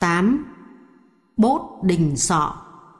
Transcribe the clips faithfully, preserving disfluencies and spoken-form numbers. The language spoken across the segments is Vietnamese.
tám. Bốt Đình Sọ.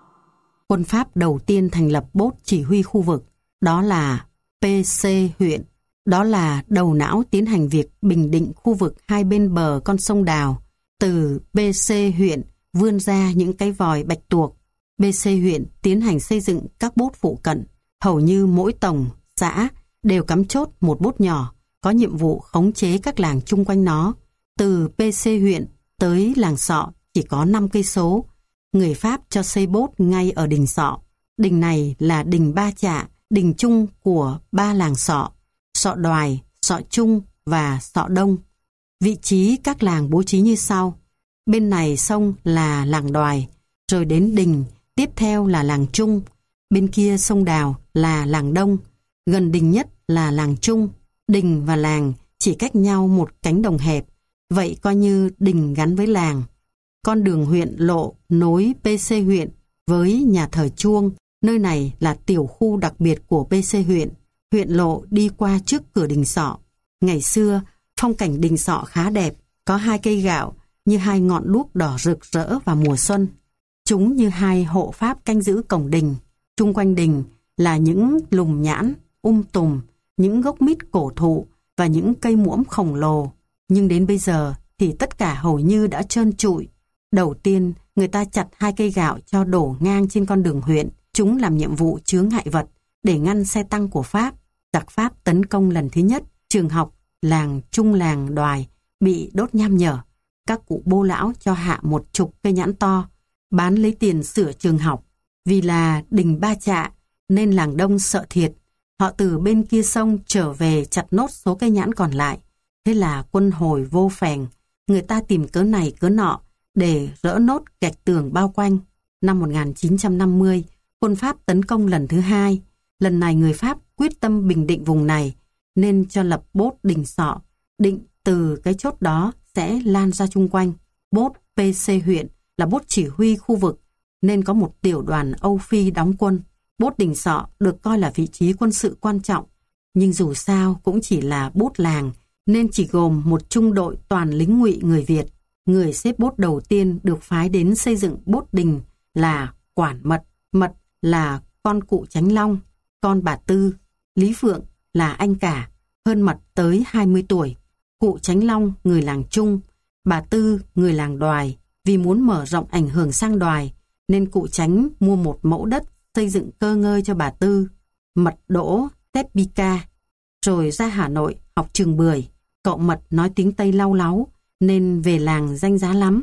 Quân Pháp đầu tiên thành lập bốt chỉ huy khu vực, đó là pê xê huyện. Đó là đầu não tiến hành việc bình định khu vực hai bên bờ con sông Đào. Từ pê xê huyện vươn ra những cái vòi bạch tuộc. pê xê huyện tiến hành xây dựng các bốt phụ cận. Hầu như mỗi tổng, xã đều cắm chốt một bốt nhỏ, có nhiệm vụ khống chế các làng chung quanh nó. Từ pê xê huyện tới làng Sọ chỉ có năm cây số. Người Pháp cho xây bốt ngay ở đình Sọ. Đình này là đình Ba Chạ, đình chung của ba làng Sọ: Sọ Đoài, Sọ Trung và Sọ Đông. Vị trí các làng bố trí như sau: bên này sông là làng Đoài, rồi đến đình, tiếp theo là làng Trung. Bên kia sông Đào là làng Đông, gần đình nhất là làng Trung. Đình và làng chỉ cách nhau một cánh đồng hẹp, vậy coi như đình gắn với làng. Con đường huyện lộ nối pê xê huyện với nhà thờ Chuông. Nơi này là tiểu khu đặc biệt của pê xê huyện. Huyện lộ đi qua trước cửa đình Sọ. Ngày xưa, phong cảnh đình Sọ khá đẹp, có hai cây gạo như hai ngọn đuốc đỏ rực rỡ vào mùa xuân. Chúng như hai hộ pháp canh giữ cổng đình. Chung quanh đình là những lùm nhãn, um tùm, những gốc mít cổ thụ và những cây muỗng khổng lồ. Nhưng đến bây giờ thì tất cả hầu như đã trơn trụi. Đầu tiên, người ta chặt hai cây gạo cho đổ ngang trên con đường huyện. Chúng làm nhiệm vụ chướng ngại vật để ngăn xe tăng của Pháp. Giặc Pháp tấn công lần thứ nhất, trường học, làng Trung làng Đoài bị đốt nham nhở. Các cụ bô lão cho hạ một chục cây nhãn to, bán lấy tiền sửa trường học. Vì là đình Ba Chạ nên làng Đông sợ thiệt. Họ từ bên kia sông trở về chặt nốt số cây nhãn còn lại. Thế là quân hồi vô phèn. Người ta tìm cớ này cớ nọ để rỡ nốt gạch tường bao quanh. Năm một nghìn chín trăm năm mươi, quân Pháp tấn công lần thứ hai. Lần này người Pháp quyết tâm bình định vùng này, nên cho lập bốt đình Sọ, định từ cái chốt đó sẽ lan ra chung quanh. Bốt pê xê huyện là bốt chỉ huy khu vực, nên có một tiểu đoàn Âu Phi đóng quân. Bốt đình Sọ được coi là vị trí quân sự quan trọng, nhưng dù sao cũng chỉ là bốt làng, nên chỉ gồm một trung đội toàn lính ngụy người Việt. Người xếp bốt đầu tiên được phái đến xây dựng bốt đình là Quản Mật. Mật là con cụ Chánh Long, con bà Tư. Lý Phượng là anh cả, hơn Mật tới hai mươi tuổi. Cụ Chánh Long người làng Trung, bà Tư người làng Đoài. Vì muốn mở rộng ảnh hưởng sang Đoài, nên cụ Chánh mua một mẫu đất xây dựng cơ ngơi cho bà Tư. Mật đỗ Teppica, rồi ra Hà Nội học trường Bưởi. Cậu Mật nói tiếng Tây lau láu, nên về làng danh giá lắm.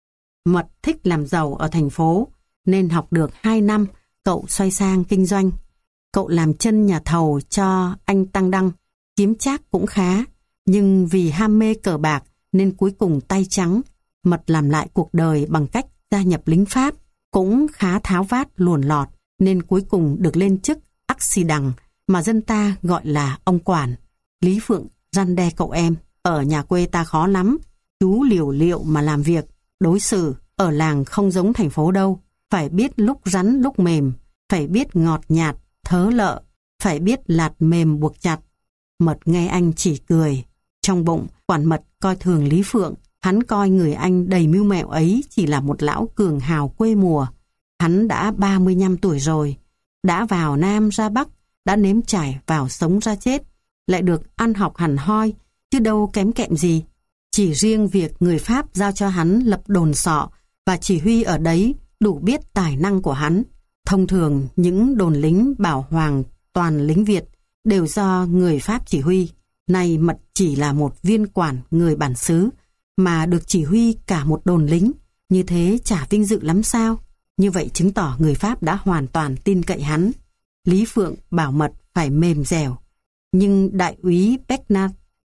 Mật thích làm giàu ở thành phố, nên học được hai năm, cậu xoay sang kinh doanh. Cậu làm chân nhà thầu cho anh Tăng Đăng, kiếm trác cũng khá, nhưng vì ham mê cờ bạc nên cuối cùng tay trắng. Mật làm lại cuộc đời bằng cách gia nhập lính Pháp, cũng khá tháo vát luồn lọt, nên cuối cùng được lên chức ắc xì đằng, mà dân ta gọi là ông Quản. Lý Phượng răn đe cậu em: ở nhà quê ta khó lắm, chú liều liệu mà làm việc, đối xử ở làng không giống thành phố đâu. Phải biết lúc rắn lúc mềm, phải biết ngọt nhạt, thớ lợ, phải biết lạt mềm buộc chặt. Mật nghe anh chỉ cười. Trong bụng, Quản Mật coi thường Lý Phượng. Hắn coi người anh đầy mưu mẹo ấy chỉ là một lão cường hào quê mùa. Hắn đã ba mươi lăm tuổi rồi, đã vào Nam ra Bắc, đã nếm trải vào sống ra chết, lại được ăn học hẳn hoi, chứ đâu kém kẹm gì. Chỉ riêng việc người Pháp giao cho hắn lập đồn Sọ và chỉ huy ở đấy đủ biết tài năng của hắn. Thông thường những đồn lính bảo hoàng toàn lính Việt đều do người Pháp chỉ huy. Nay Mật chỉ là một viên quản người bản xứ mà được chỉ huy cả một đồn lính, như thế chả vinh dự lắm sao? Như vậy chứng tỏ người Pháp đã hoàn toàn tin cậy hắn. Lý Phượng bảo Mật phải mềm dẻo, nhưng đại úy Becknat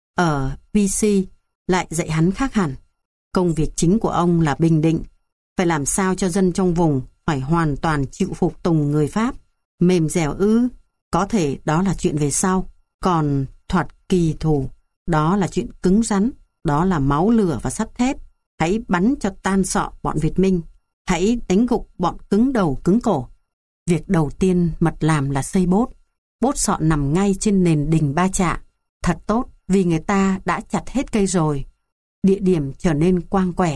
ở pê xê lại dạy hắn khác hẳn. Công việc chính của ông là bình định, phải làm sao cho dân trong vùng phải hoàn toàn chịu phục tùng người Pháp. Mềm dẻo ư? Có thể đó là chuyện về sau. Còn thuật kỳ thủ, đó là chuyện cứng rắn, đó là máu lửa và sắt thép. Hãy bắn cho tan sọ bọn Việt Minh, hãy đánh gục bọn cứng đầu cứng cổ. Việc đầu tiên Mật làm là xây bốt. Bốt Sọ nằm ngay trên nền đình Ba Chạ. Thật tốt, vì người ta đã chặt hết cây rồi. Địa điểm trở nên quang quẻ.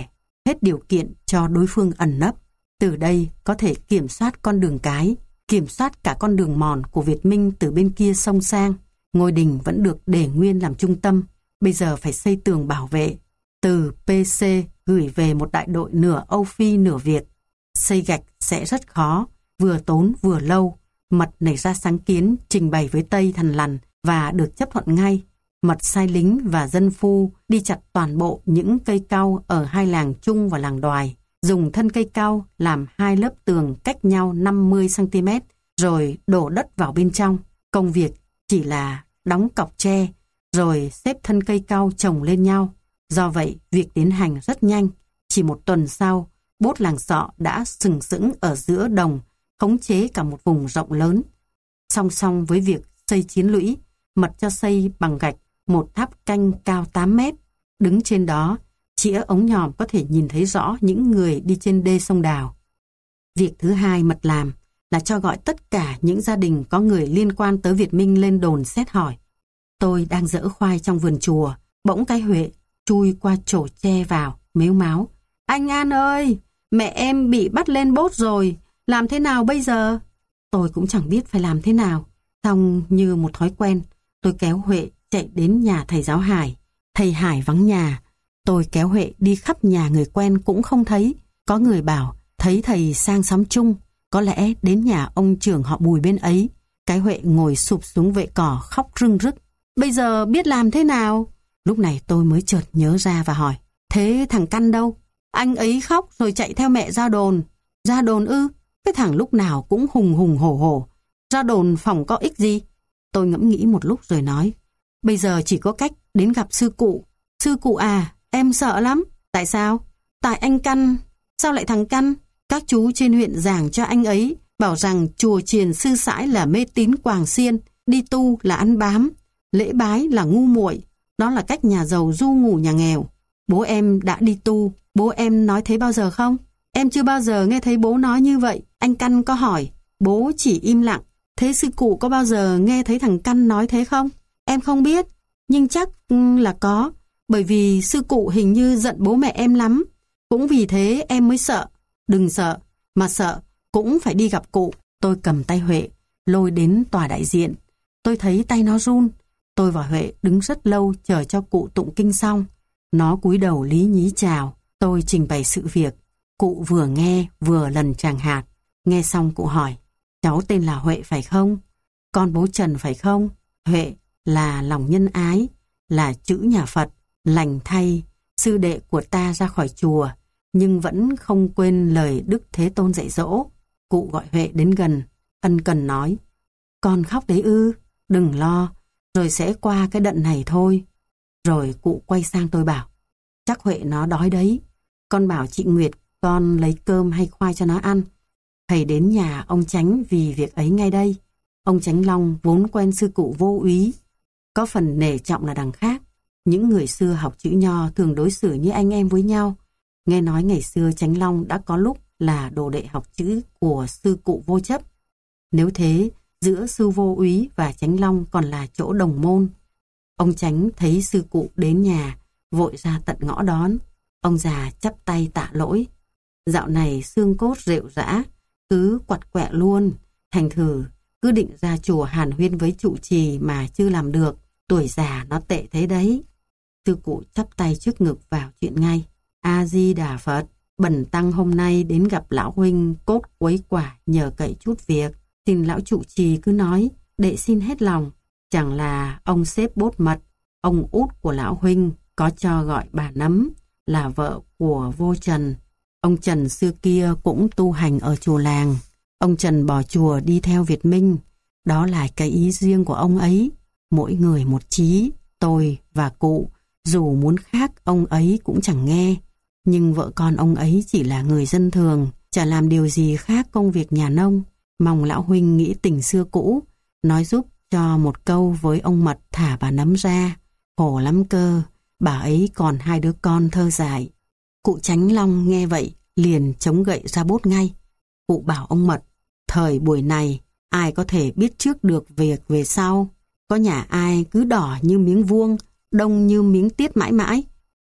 hết điều kiện cho đối phương ẩn nấp. Từ đây có thể kiểm soát con đường cái, kiểm soát cả con đường mòn của Việt Minh từ bên kia sông sang. Ngôi đình vẫn được để nguyên làm trung tâm, bây giờ phải xây tường bảo vệ. Từ pê xê gửi về một đại đội nửa Âu Phi nửa Việt. Xây gạch sẽ rất khó, vừa tốn vừa lâu. Mật nảy ra sáng kiến trình bày với Tây thằn lằn và được chấp thuận ngay. Mật sai lính và dân phu đi chặt toàn bộ những cây cau ở hai làng Trung và làng Đoài, dùng thân cây cau làm hai lớp tường cách nhau năm mươi xăng ti mét, rồi đổ đất vào bên trong. Công việc chỉ là đóng cọc tre, rồi xếp thân cây cau chồng lên nhau. Do vậy, việc tiến hành rất nhanh. Chỉ một tuần sau, Bốt làng Sọ đã sừng sững ở giữa đồng, khống chế cả một vùng rộng lớn. Song song với việc xây chiến lũy, Mật cho xây bằng gạch một tháp canh cao tám mét. Đứng trên đó, chĩa ống nhòm có thể nhìn thấy rõ những người đi trên đê sông Đào. Việc thứ hai Mật làm là cho gọi tất cả những gia đình có người liên quan tới Việt Minh lên đồn xét hỏi. Tôi đang giỡ khoai trong vườn chùa, bỗng cái Huệ chui qua chổ tre vào, mếu máo. Anh An ơi, mẹ em bị bắt lên Bốt rồi, làm thế nào bây giờ? Tôi cũng chẳng biết phải làm thế nào. Xong như một thói quen, tôi kéo Huệ chạy đến nhà thầy giáo Hải. Thầy Hải vắng nhà. Tôi kéo Huệ đi khắp nhà người quen cũng không thấy. Có người bảo thấy thầy sang xóm chung, có lẽ đến nhà ông trưởng họ Bùi bên ấy. Cái Huệ ngồi sụp xuống vệ cỏ khóc rưng rức. Bây giờ biết làm thế nào? Lúc này tôi mới chợt nhớ ra và hỏi. Thế thằng Căn đâu? Anh ấy khóc rồi chạy theo mẹ ra đồn. Ra đồn ư? Cái thằng lúc nào cũng hùng hùng hổ hổ. Ra đồn phòng có ích gì? Tôi ngẫm nghĩ một lúc rồi nói. Bây giờ chỉ có cách đến gặp sư cụ. Sư cụ à, em sợ lắm. Tại sao? Tại anh Căn. Sao lại thằng Căn? Các chú trên huyện giảng cho anh ấy, bảo rằng chùa chiền sư sãi là mê tín quàng xiên, đi tu là ăn bám, lễ bái là ngu muội. Đó là cách nhà giàu du ngủ nhà nghèo. Bố em đã đi tu, bố em nói thế bao giờ không? Em chưa bao giờ nghe thấy bố nói như vậy. Anh Căn có hỏi, bố chỉ im lặng. Thế sư cụ có bao giờ nghe thấy thằng Căn nói thế không? Em không biết, nhưng chắc là có, bởi vì sư cụ hình như giận bố mẹ em lắm. Cũng vì thế em mới sợ. Đừng sợ, mà sợ cũng phải đi gặp cụ. Tôi cầm tay Huệ, lôi đến tòa đại diện. Tôi thấy tay nó run. Tôi và Huệ đứng rất lâu chờ cho cụ tụng kinh xong. Nó cúi đầu lý nhí chào. Tôi trình bày sự việc. Cụ vừa nghe vừa lần tràng hạt. Nghe xong cụ hỏi, cháu tên là Huệ phải không? Con bố Trần phải không? Huệ là lòng nhân ái, là chữ nhà Phật, lành thay, sư đệ của ta ra khỏi chùa, nhưng vẫn không quên lời Đức Thế Tôn dạy dỗ. Cụ gọi Huệ đến gần, ân cần nói, con khóc đấy ư, đừng lo, rồi sẽ qua cái đận này thôi. Rồi cụ quay sang tôi bảo, chắc Huệ nó đói đấy, con bảo chị Nguyệt con lấy cơm hay khoai cho nó ăn. Thầy đến nhà ông Chánh vì việc ấy ngay đây. Ông Chánh Long vốn quen sư cụ Vô Úy, có phần nể trọng là đằng khác. Những người xưa học chữ Nho thường đối xử như anh em với nhau. Nghe nói ngày xưa Chánh Long đã có lúc là đồ đệ học chữ của sư cụ Vô Chấp. Nếu thế, giữa sư Vô Úy và Chánh Long còn là chỗ đồng môn. Ông Chánh thấy sư cụ đến nhà, vội ra tận ngõ đón. Ông già chắp tay tạ lỗi. Dạo này xương cốt rệu rã, cứ quặt quẹ luôn. Thành thử cứ định ra chùa hàn huyên với trụ trì mà chưa làm được. Tuổi già nó tệ thế đấy. Sư cụ chắp tay trước ngực vào chuyện ngay. A-di-đà Phật, bần tăng hôm nay đến gặp lão huynh cốt quấy quả nhờ cậy chút việc. Xin lão trụ trì cứ nói, đệ xin hết lòng. Chẳng là ông xếp Bốt Mật, ông út của lão huynh có cho gọi bà Nấm, là vợ của vô Trần. Ông Trần xưa kia cũng tu hành ở chùa làng. Ông Trần bỏ chùa đi theo Việt Minh. Đó là cái ý riêng của ông ấy. Mỗi người một chí, tôi và cụ, dù muốn khác ông ấy cũng chẳng nghe. Nhưng vợ con ông ấy chỉ là người dân thường, chả làm điều gì khác công việc nhà nông. Mong lão huynh nghĩ tình xưa cũ, nói giúp cho một câu với ông Mật thả bà Nấm ra. Khổ lắm cơ, bà ấy còn hai đứa con thơ dại. Cụ Chánh Long nghe vậy, liền chống gậy ra Bốt ngay. Cụ bảo ông Mật, thời buổi này, ai có thể biết trước được việc về sau. Có nhà ai cứ đỏ như miếng vuông, đông như miếng tiết mãi mãi.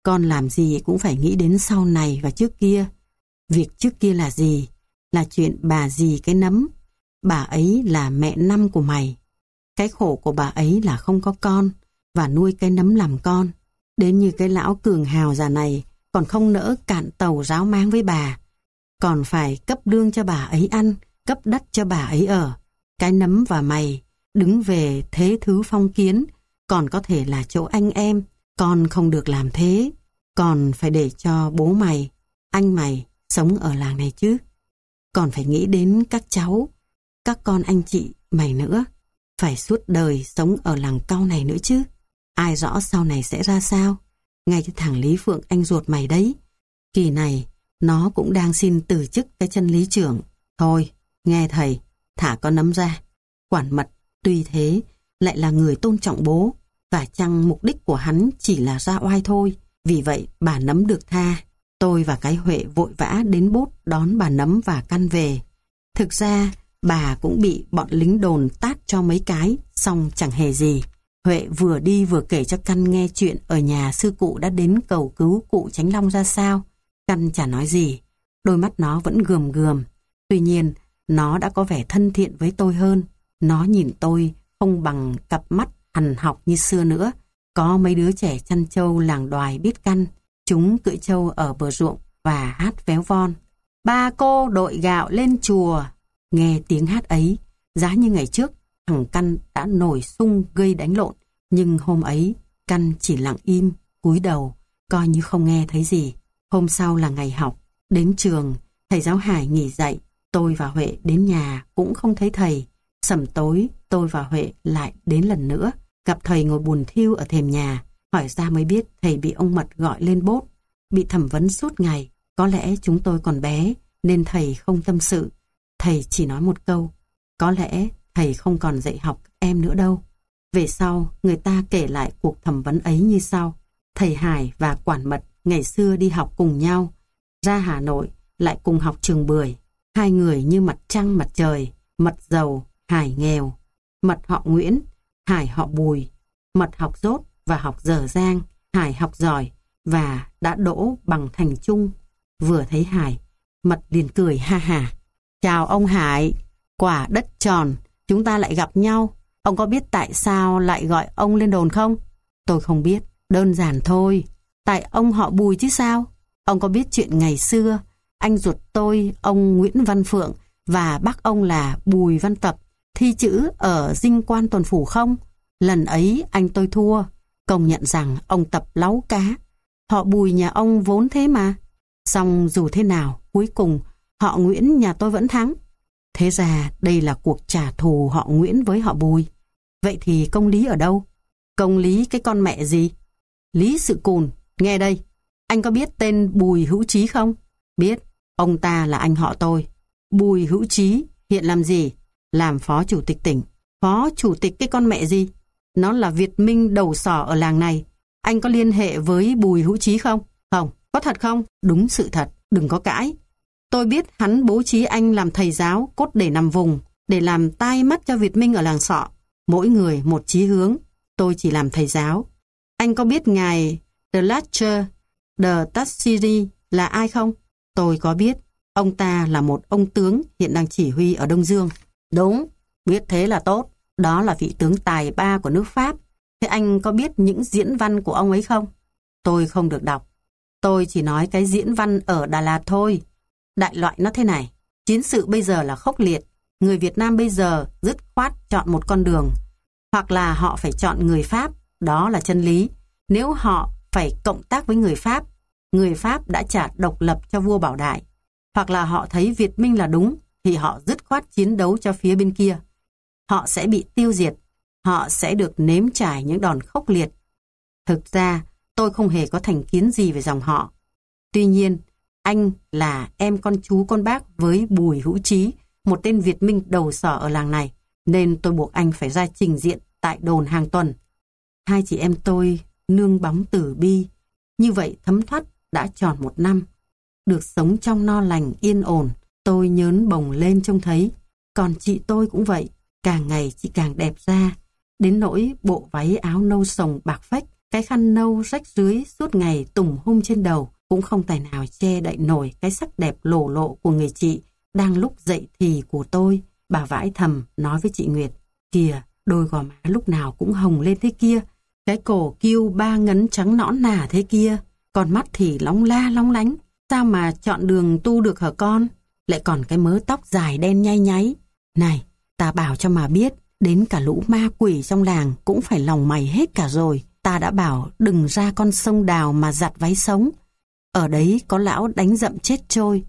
Con làm gì cũng phải nghĩ đến sau này và trước kia. Việc trước kia là gì? Là chuyện bà dì cái nấm. Bà ấy là mẹ năm của mày. Cái khổ của bà ấy là không có con và nuôi cái nấm làm con. Đến như cái lão cường hào già này còn không nỡ cạn tàu ráo máng với bà. Còn phải cấp lương cho bà ấy ăn, cấp đất cho bà ấy ở. Cái nấm và mày đứng về thế thứ phong kiến, còn có thể là chỗ anh em. Con không được làm thế. Còn phải để cho bố mày, anh mày sống ở làng này chứ. Còn phải nghĩ đến các cháu, các con anh chị mày nữa. Phải suốt đời sống ở làng cau này nữa chứ. Ai rõ sau này sẽ ra sao. Ngay cái thằng Lý Phượng anh ruột mày đấy, kỳ này nó cũng đang xin từ chức cái chân lý trưởng. Thôi, nghe thầy, thả con nấm ra. Quản mật tuy thế lại là người tôn trọng bố, và chăng mục đích của hắn chỉ là ra oai thôi. Vì vậy bà nấm được tha. Tôi và cái Huệ vội vã đến Bốt đón bà nấm và căn về. Thực ra bà cũng bị bọn lính đồn tát cho mấy cái, xong chẳng hề gì. Huệ vừa đi vừa kể cho Căn nghe chuyện ở nhà sư cụ đã đến cầu cứu cụ Chánh Long ra sao. Căn chả nói gì, đôi mắt nó vẫn gườm gườm. Tuy nhiên, nó đã có vẻ thân thiện với tôi hơn. Nó nhìn tôi không bằng cặp mắt hằn học như xưa nữa. Có mấy đứa trẻ chăn trâu làng Đoài biết Căn. Chúng cưỡi trâu ở bờ ruộng và hát véo von. Ba cô đội gạo lên chùa. Nghe tiếng hát ấy, giá như ngày trước, thằng Căn đã nổi sung gây đánh lộn. Nhưng hôm ấy, Căn chỉ lặng im, cúi đầu, coi như không nghe thấy gì. Hôm sau là ngày học. Đến trường, thầy giáo Hải nghỉ dạy. Tôi và Huệ đến nhà cũng không thấy thầy. Sẩm tối, tôi và Huệ lại đến lần nữa. Gặp thầy ngồi buồn thiu ở thềm nhà. Hỏi ra mới biết thầy bị ông Mật gọi lên Bốt. Bị thẩm vấn suốt ngày. Có lẽ chúng tôi còn bé, nên thầy không tâm sự. Thầy chỉ nói một câu. Có lẽ thầy không còn dạy học các em nữa đâu. Về sau, người ta kể lại cuộc thẩm vấn ấy như sau. Thầy Hải và Quản Mật ngày xưa đi học cùng nhau. Ra Hà Nội lại cùng học trường Bưởi. Hai người như mặt trăng mặt trời. Mật giàu, Hải nghèo. Mật họ Nguyễn, Hải họ Bùi. Mật học dốt và học dở dang. Hải học giỏi và đã đỗ bằng thành trung. Vừa thấy Hải, Mật liền cười ha hả. Chào ông Hải, quả đất tròn, chúng ta lại gặp nhau. Ông có biết tại sao lại gọi ông lên đồn không? Tôi không biết, đơn giản thôi. Tại ông họ Bùi chứ sao? Ông có biết chuyện ngày xưa, anh ruột tôi, ông Nguyễn Văn Phượng và bác ông là Bùi Văn Tập thi chữ ở Dinh Quan Tuần Phủ không? Lần ấy anh tôi thua, công nhận rằng ông Tập láu cá. Họ Bùi nhà ông vốn thế mà. Xong dù thế nào, cuối cùng họ Nguyễn nhà tôi vẫn thắng. Thế ra đây là cuộc trả thù họ Nguyễn với họ Bùi. Vậy thì công lý ở đâu? Công lý cái con mẹ gì? Lý Sự Cùn, nghe đây. Anh có biết tên Bùi Hữu Trí không? Biết, ông ta là anh họ tôi. Bùi Hữu Trí hiện làm gì? Làm phó chủ tịch tỉnh. Phó chủ tịch cái con mẹ gì? Nó là Việt Minh đầu sỏ ở làng này. Anh có liên hệ với Bùi Hữu Trí không? Không. Có thật không? Đúng sự thật, đừng có cãi. Tôi biết hắn bố trí anh làm thầy giáo cốt để nằm vùng, để làm tai mắt cho Việt Minh ở làng Sọ. Mỗi người một chí hướng, tôi chỉ làm thầy giáo. Anh có biết ngài The Latcher, The Tassiri là ai không? Tôi có biết, ông ta là một ông tướng hiện đang chỉ huy ở Đông Dương. Đúng, biết thế là tốt. Đó là vị tướng tài ba của nước Pháp. Thế anh có biết những diễn văn của ông ấy không? Tôi không được đọc. Tôi chỉ nói cái diễn văn ở Đà Lạt thôi. Đại loại nó thế này. Chiến sự bây giờ là khốc liệt. Người Việt Nam bây giờ dứt khoát chọn một con đường. Hoặc là họ phải chọn người Pháp. Đó là chân lý. Nếu họ phải cộng tác với người Pháp, người Pháp đã trả độc lập cho vua Bảo Đại. Hoặc là họ thấy Việt Minh là đúng, thì họ dứt khoát chiến đấu cho phía bên kia. Họ sẽ bị tiêu diệt. Họ sẽ được nếm trải những đòn khốc liệt. Thực ra, tôi không hề có thành kiến gì về dòng họ. Tuy nhiên, anh là em con chú con bác với Bùi Hữu Trí, một tên Việt Minh đầu sỏ ở làng này, nên tôi buộc anh phải ra trình diện tại đồn hàng tuần. Hai chị em tôi nương bóng tử bi. Như vậy thấm thoát đã tròn một năm. Được sống trong no lành yên ổn, tôi nhớn bồng lên trông thấy. Còn chị tôi cũng vậy, càng ngày chị càng đẹp ra. Đến nỗi bộ váy áo nâu sồng bạc phách, Cái khăn nâu rách rưới suốt ngày tùng hung trên đầu cũng không tài nào che đậy nổi cái sắc đẹp lổ lộ của người chị đang lúc dậy thì của tôi. Bà vãi thầm nói với chị Nguyệt, kìa, đôi gò má lúc nào cũng hồng lên thế kia, cái cổ kiêu ba ngấn trắng nõn nà thế kia, con mắt thì long la long lánh, sao mà chọn đường tu được hả con? Lại còn cái mớ tóc dài đen nhay nháy. Này, ta bảo cho mà biết, đến cả lũ ma quỷ trong làng cũng phải lòng mày hết cả rồi. Ta đã bảo đừng ra con sông Đào mà giặt váy sống. Ở đấy có lão đánh dậm chết trôi.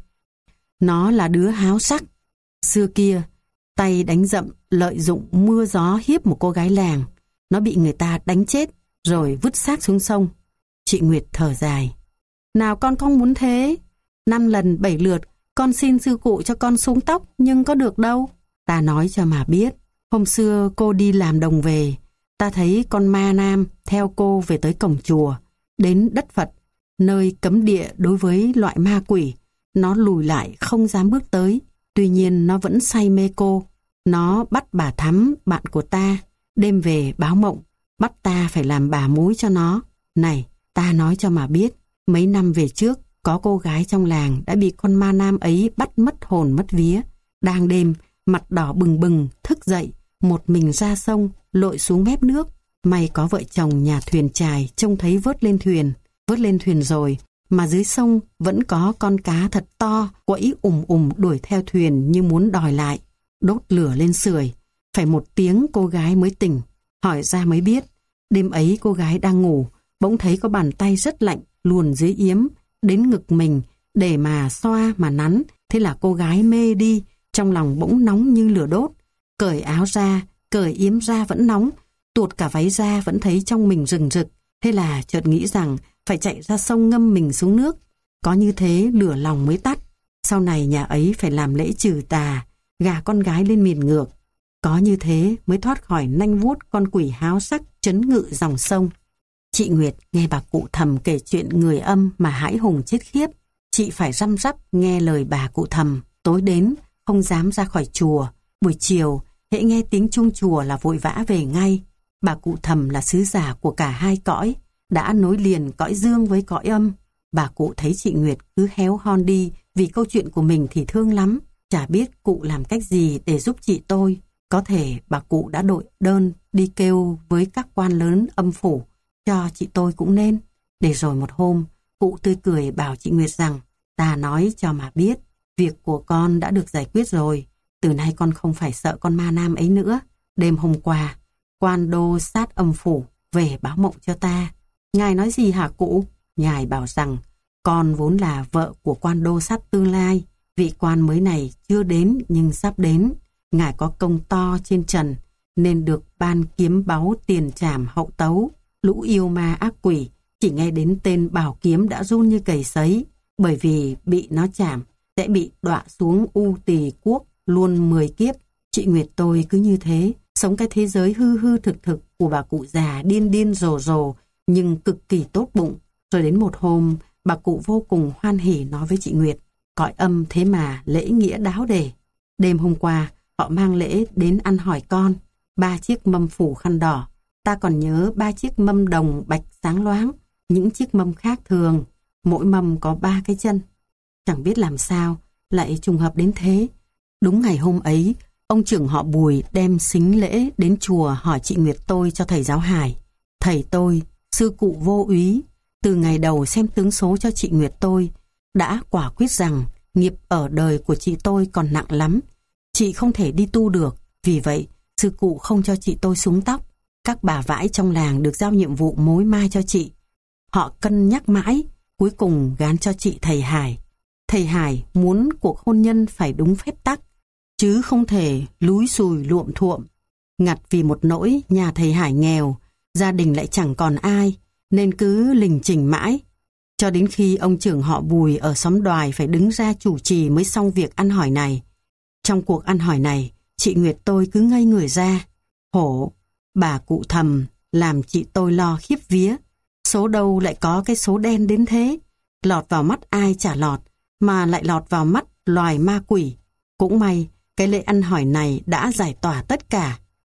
Nó là đứa háo sắc. Xưa kia, tay đánh dậm lợi dụng mưa gió hiếp một cô gái làng. Nó bị người ta đánh chết rồi vứt xác xuống sông. Chị Nguyệt thở dài. Nào con không muốn thế. Năm lần bảy lượt con xin sư cụ cho con xuống tóc nhưng có được đâu. Ta nói cho mà biết. Hôm xưa cô đi làm đồng về. Ta thấy con ma nam theo cô về tới cổng chùa. Đến đất Phật, nơi cấm địa đối với loại ma quỷ. Nó lùi lại không dám bước tới. Tuy nhiên nó vẫn say mê cô. Nó bắt bà Thắm, bạn của ta, đêm về báo mộng, bắt ta phải làm bà mối cho nó. Này, ta nói cho mà biết, mấy năm về trước, có cô gái trong làng đã bị con ma nam ấy bắt mất hồn mất vía. Đang đêm, mặt đỏ bừng bừng, thức dậy, một mình ra sông, lội xuống mép nước. May có vợ chồng nhà thuyền chài trông thấy vớt lên thuyền. Vớt lên thuyền rồi, mà dưới sông vẫn có con cá thật to, quẫy ùm ùm đuổi theo thuyền như muốn đòi lại. Đốt lửa lên sưởi, phải một tiếng cô gái mới tỉnh. Hỏi ra mới biết, đêm ấy cô gái đang ngủ, bỗng thấy có bàn tay rất lạnh luồn dưới yếm đến ngực mình để mà xoa mà nắn. Thế là cô gái mê đi, trong lòng bỗng nóng như lửa đốt. Cởi áo ra, cởi yếm ra vẫn nóng, tuột cả váy ra vẫn thấy trong mình rừng rực. Thế là chợt nghĩ rằng phải chạy ra sông ngâm mình xuống nước. Có như thế lửa lòng mới tắt. Sau này nhà ấy phải làm lễ trừ tà, gả con gái lên miền ngược. Có như thế mới thoát khỏi nanh vuốt con quỷ háo sắc trấn ngự dòng sông. Chị Nguyệt nghe bà cụ Thầm kể chuyện người âm mà hãi hùng chết khiếp. Chị phải răm rắp nghe lời bà cụ Thầm. Tối đến không dám ra khỏi chùa. Buổi chiều hễ nghe tiếng chuông chùa là vội vã về ngay. Bà cụ Thầm là sứ giả của cả hai cõi, đã nối liền cõi dương với cõi âm. Bà cụ thấy chị Nguyệt cứ héo hon đi vì câu chuyện của mình thì thương lắm. Chả biết cụ làm cách gì để giúp chị tôi. Có thể bà cụ đã đội đơn đi kêu với các quan lớn âm phủ cho chị tôi cũng nên. Để rồi một hôm, cụ tươi cười bảo chị Nguyệt rằng, ta nói cho mà biết, việc của con đã được giải quyết rồi. Từ nay con không phải sợ con ma nam ấy nữa. Đêm hôm qua, quan đô sát âm phủ về báo mộng cho ta. Ngài nói gì hả cụ? Ngài bảo rằng, con vốn là vợ của quan đô sát tương lai. Vị quan mới này chưa đến nhưng sắp đến. Ngài có công to trên trần nên được ban kiếm báu tiền trảm hậu tấu. Lũ yêu ma ác quỷ chỉ nghe đến tên bảo kiếm đã run như cầy sấy, bởi vì bị nó chảm sẽ bị đọa xuống u tỳ quốc luôn mười kiếp. Chị Nguyệt tôi cứ như thế, sống cái thế giới hư hư thực thực của bà cụ già điên điên rồ rồ nhưng cực kỳ tốt bụng. Rồi đến một hôm, bà cụ vô cùng hoan hỉ nói với chị Nguyệt, cõi âm thế mà lễ nghĩa đáo để. Đêm hôm qua, họ mang lễ đến ăn hỏi con, ba chiếc mâm phủ khăn đỏ. Ta còn nhớ ba chiếc mâm đồng bạch sáng loáng, những chiếc mâm khác thường, mỗi mâm có ba cái chân. Chẳng biết làm sao, lại trùng hợp đến thế. Đúng ngày hôm ấy, ông trưởng họ Bùi đem sính lễ đến chùa hỏi chị Nguyệt tôi cho thầy giáo Hải. Thầy tôi, sư cụ Vô Úy, từ ngày đầu xem tướng số cho chị Nguyệt tôi, đã quả quyết rằng nghiệp ở đời của chị tôi còn nặng lắm. Chị không thể đi tu được, vì vậy sư cụ không cho chị tôi xuống tóc. Các bà vãi trong làng được giao nhiệm vụ mối mai cho chị. Họ cân nhắc mãi, cuối cùng gán cho chị thầy Hải. Thầy Hải muốn cuộc hôn nhân phải đúng phép tắc, chứ không thể lúi xùi luộm thuộm. Ngặt vì một nỗi nhà thầy Hải nghèo, gia đình lại chẳng còn ai, nên cứ lình chình mãi. Cho đến khi ông trưởng họ Bùi ở xóm Đoài phải đứng ra chủ trì mới xong việc ăn hỏi này. Trong cuộc ăn hỏi này, chị Nguyệt tôi cứ ngây người ra. Hổ, bà cụ Thầm làm chị tôi lo khiếp vía. Số đâu lại có cái số đen đến thế. Lọt vào mắt ai chả lọt, mà lại lọt vào mắt loài ma quỷ. Cũng may, cái lễ ăn hỏi này đã giải tỏa tất cả.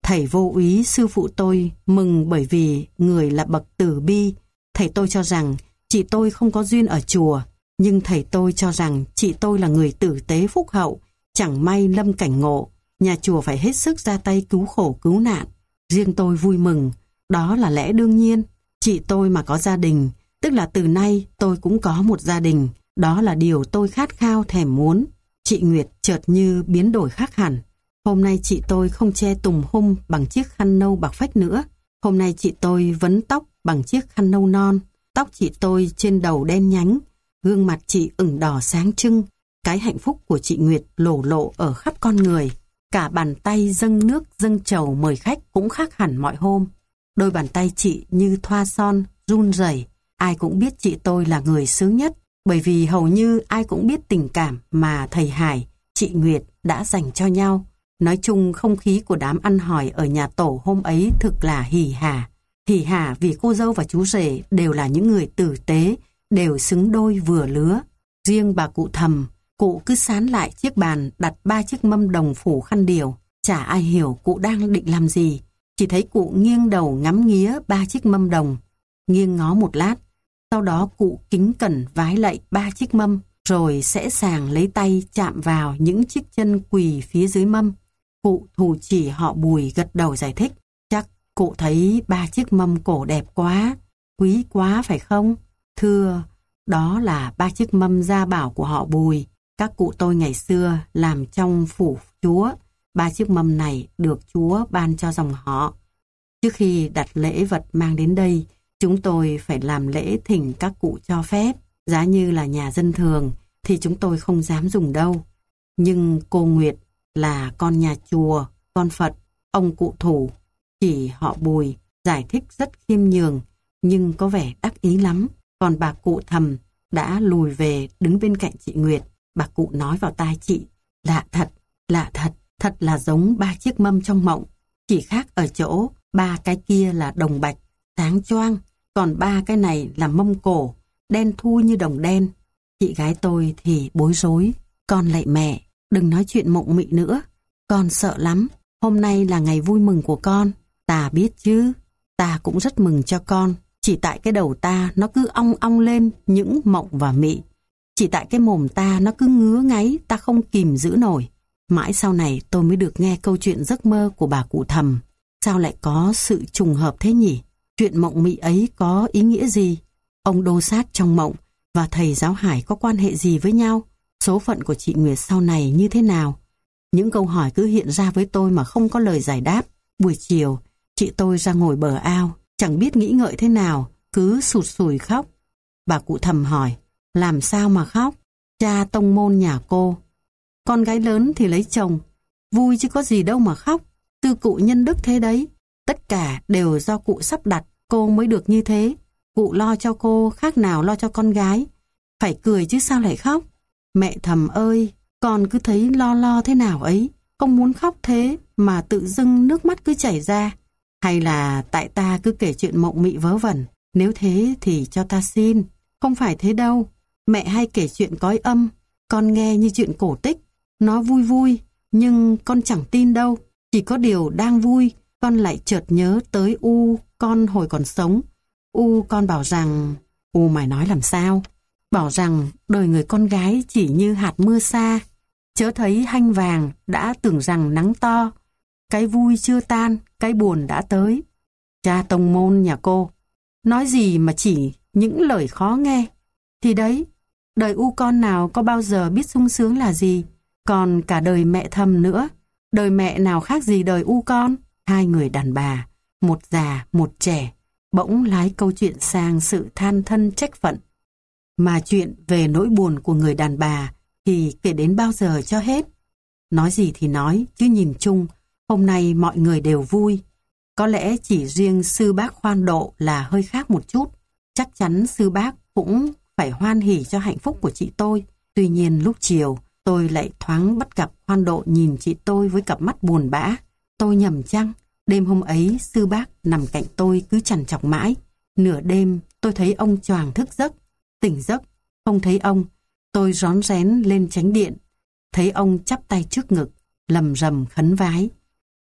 Thầy vô úy sư phụ tôi mừng bởi vì người là bậc từ bi. Thầy tôi cho rằng chị tôi không có duyên ở chùa, nhưng thầy tôi cho rằng chị tôi là người tử tế phúc hậu, chẳng may lâm cảnh ngộ, nhà chùa phải hết sức ra tay cứu khổ cứu nạn. Riêng tôi vui mừng, đó là lẽ đương nhiên. Chị tôi mà có gia đình, tức là từ nay tôi cũng có một gia đình, đó là điều tôi khát khao thèm muốn. Chị Nguyệt chợt như biến đổi khác hẳn. Hôm nay chị tôi không che tùng hung bằng chiếc khăn nâu bạc phách nữa. Hôm nay chị tôi vấn tóc bằng chiếc khăn nâu non. Tóc chị tôi trên đầu đen nhánh, gương mặt chị ửng đỏ sáng trưng. Cái hạnh phúc của chị Nguyệt lổ lộ ở khắp con người. Cả bàn tay dâng nước dâng trầu mời khách cũng khác hẳn mọi hôm. Đôi bàn tay chị như thoa son, run rẩy. Ai cũng biết chị tôi là người sướng nhất, bởi vì hầu như ai cũng biết tình cảm mà thầy Hải, chị Nguyệt đã dành cho nhau. Nói chung không khí của đám ăn hỏi ở nhà tổ hôm ấy thực là hỉ hả. Hỉ hả vì cô dâu và chú rể đều là những người tử tế, đều xứng đôi vừa lứa. Riêng bà cụ Thầm, cụ cứ sán lại chiếc bàn đặt ba chiếc mâm đồng phủ khăn điều. Chả ai hiểu cụ đang định làm gì. Chỉ thấy cụ nghiêng đầu ngắm nghía ba chiếc mâm đồng, nghiêng ngó một lát. Sau đó cụ kính cẩn vái lạy ba chiếc mâm, rồi sẽ sàng lấy tay chạm vào những chiếc chân quỳ phía dưới mâm. Cụ thủ chỉ họ Bùi gật đầu giải thích. Chắc cụ thấy ba chiếc mâm cổ đẹp quá, quý quá phải không? Thưa, đó là ba chiếc mâm gia bảo của họ Bùi. Các cụ tôi ngày xưa làm trong phủ chúa. Ba chiếc mâm này được chúa ban cho dòng họ. Trước khi đặt lễ vật mang đến đây, chúng tôi phải làm lễ thỉnh các cụ cho phép. Giá như là nhà dân thường thì chúng tôi không dám dùng đâu. Nhưng cô Nguyệt là con nhà chùa, con Phật, ông cụ thủ, chỉ họ Bùi, giải thích rất khiêm nhường, nhưng có vẻ đắc ý lắm. Còn bà cụ Thầm đã lùi về đứng bên cạnh chị Nguyệt. Bà cụ nói vào tai chị, lạ thật, lạ thật, thật là giống ba chiếc mâm trong mộng. Chỉ khác ở chỗ, ba cái kia là đồng bạch, sáng choang, còn ba cái này là mâm cổ, đen thui như đồng đen. Chị gái tôi thì bối rối. Con lạy mẹ, đừng nói chuyện mộng mị nữa. Con sợ lắm. Hôm nay là ngày vui mừng của con. Ta biết chứ. Ta cũng rất mừng cho con. Chỉ tại cái đầu ta nó cứ ong ong lên những mộng và mị. Chỉ tại cái mồm ta nó cứ ngứa ngáy, ta không kìm giữ nổi. Mãi sau này tôi mới được nghe câu chuyện giấc mơ của bà cụ Thầm. Sao lại có sự trùng hợp thế nhỉ? Chuyện mộng mị ấy có ý nghĩa gì? Ông Đô Sát trong mộng và thầy giáo Hải có quan hệ gì với nhau? Số phận của chị Nguyệt sau này như thế nào? Những câu hỏi cứ hiện ra với tôi mà không có lời giải đáp. Buổi chiều, chị tôi ra ngồi bờ ao, chẳng biết nghĩ ngợi thế nào, cứ sụt sùi khóc. Bà cụ Thầm hỏi, làm sao mà khóc? Cha tông môn nhà cô. Con gái lớn thì lấy chồng. Vui chứ có gì đâu mà khóc. Tư cụ nhân đức thế đấy. Tất cả đều do cụ sắp đặt, cô mới được như thế. Cụ lo cho cô khác nào lo cho con gái. Phải cười chứ sao lại khóc. Mẹ Thầm ơi, con cứ thấy lo lo thế nào ấy. Không muốn khóc thế mà tự dưng nước mắt cứ chảy ra. Hay là tại ta cứ kể chuyện mộng mị vớ vẩn. Nếu thế thì cho ta xin. Không phải thế đâu. Mẹ hay kể chuyện cõi âm. Con nghe như chuyện cổ tích. Nó vui vui, nhưng con chẳng tin đâu. Chỉ có điều đang vui, con lại chợt nhớ tới U con hồi còn sống. U con bảo rằng... U mày nói làm sao? Bảo rằng đời người con gái chỉ như hạt mưa xa. Chớ thấy hanh vàng đã tưởng rằng nắng to. Cái vui chưa tan, cái buồn đã tới. Cha tông môn nhà cô, nói gì mà chỉ những lời khó nghe. Thì đấy, đời U con nào có bao giờ biết sung sướng là gì. Còn cả đời mẹ Thầm nữa. Đời mẹ nào khác gì đời U con. Hai người đàn bà, một già một trẻ, bỗng lái câu chuyện sang sự than thân trách phận. Mà chuyện về nỗi buồn của người đàn bà thì kể đến bao giờ cho hết. Nói gì thì nói, chứ nhìn chung, hôm nay mọi người đều vui. Có lẽ chỉ riêng sư bác Khoan Độ là hơi khác một chút. Chắc chắn sư bác cũng phải hoan hỉ cho hạnh phúc của chị tôi. Tuy nhiên lúc chiều, tôi lại thoáng bắt gặp Khoan Độ nhìn chị tôi với cặp mắt buồn bã. Tôi nhầm chăng? Đêm hôm ấy, sư bác nằm cạnh tôi cứ trằn trọc mãi. Nửa đêm, tôi thấy ông choàng thức giấc. Tỉnh giấc, không thấy ông. Tôi rón rén lên chánh điện. Thấy ông chắp tay trước ngực, lầm rầm khấn vái.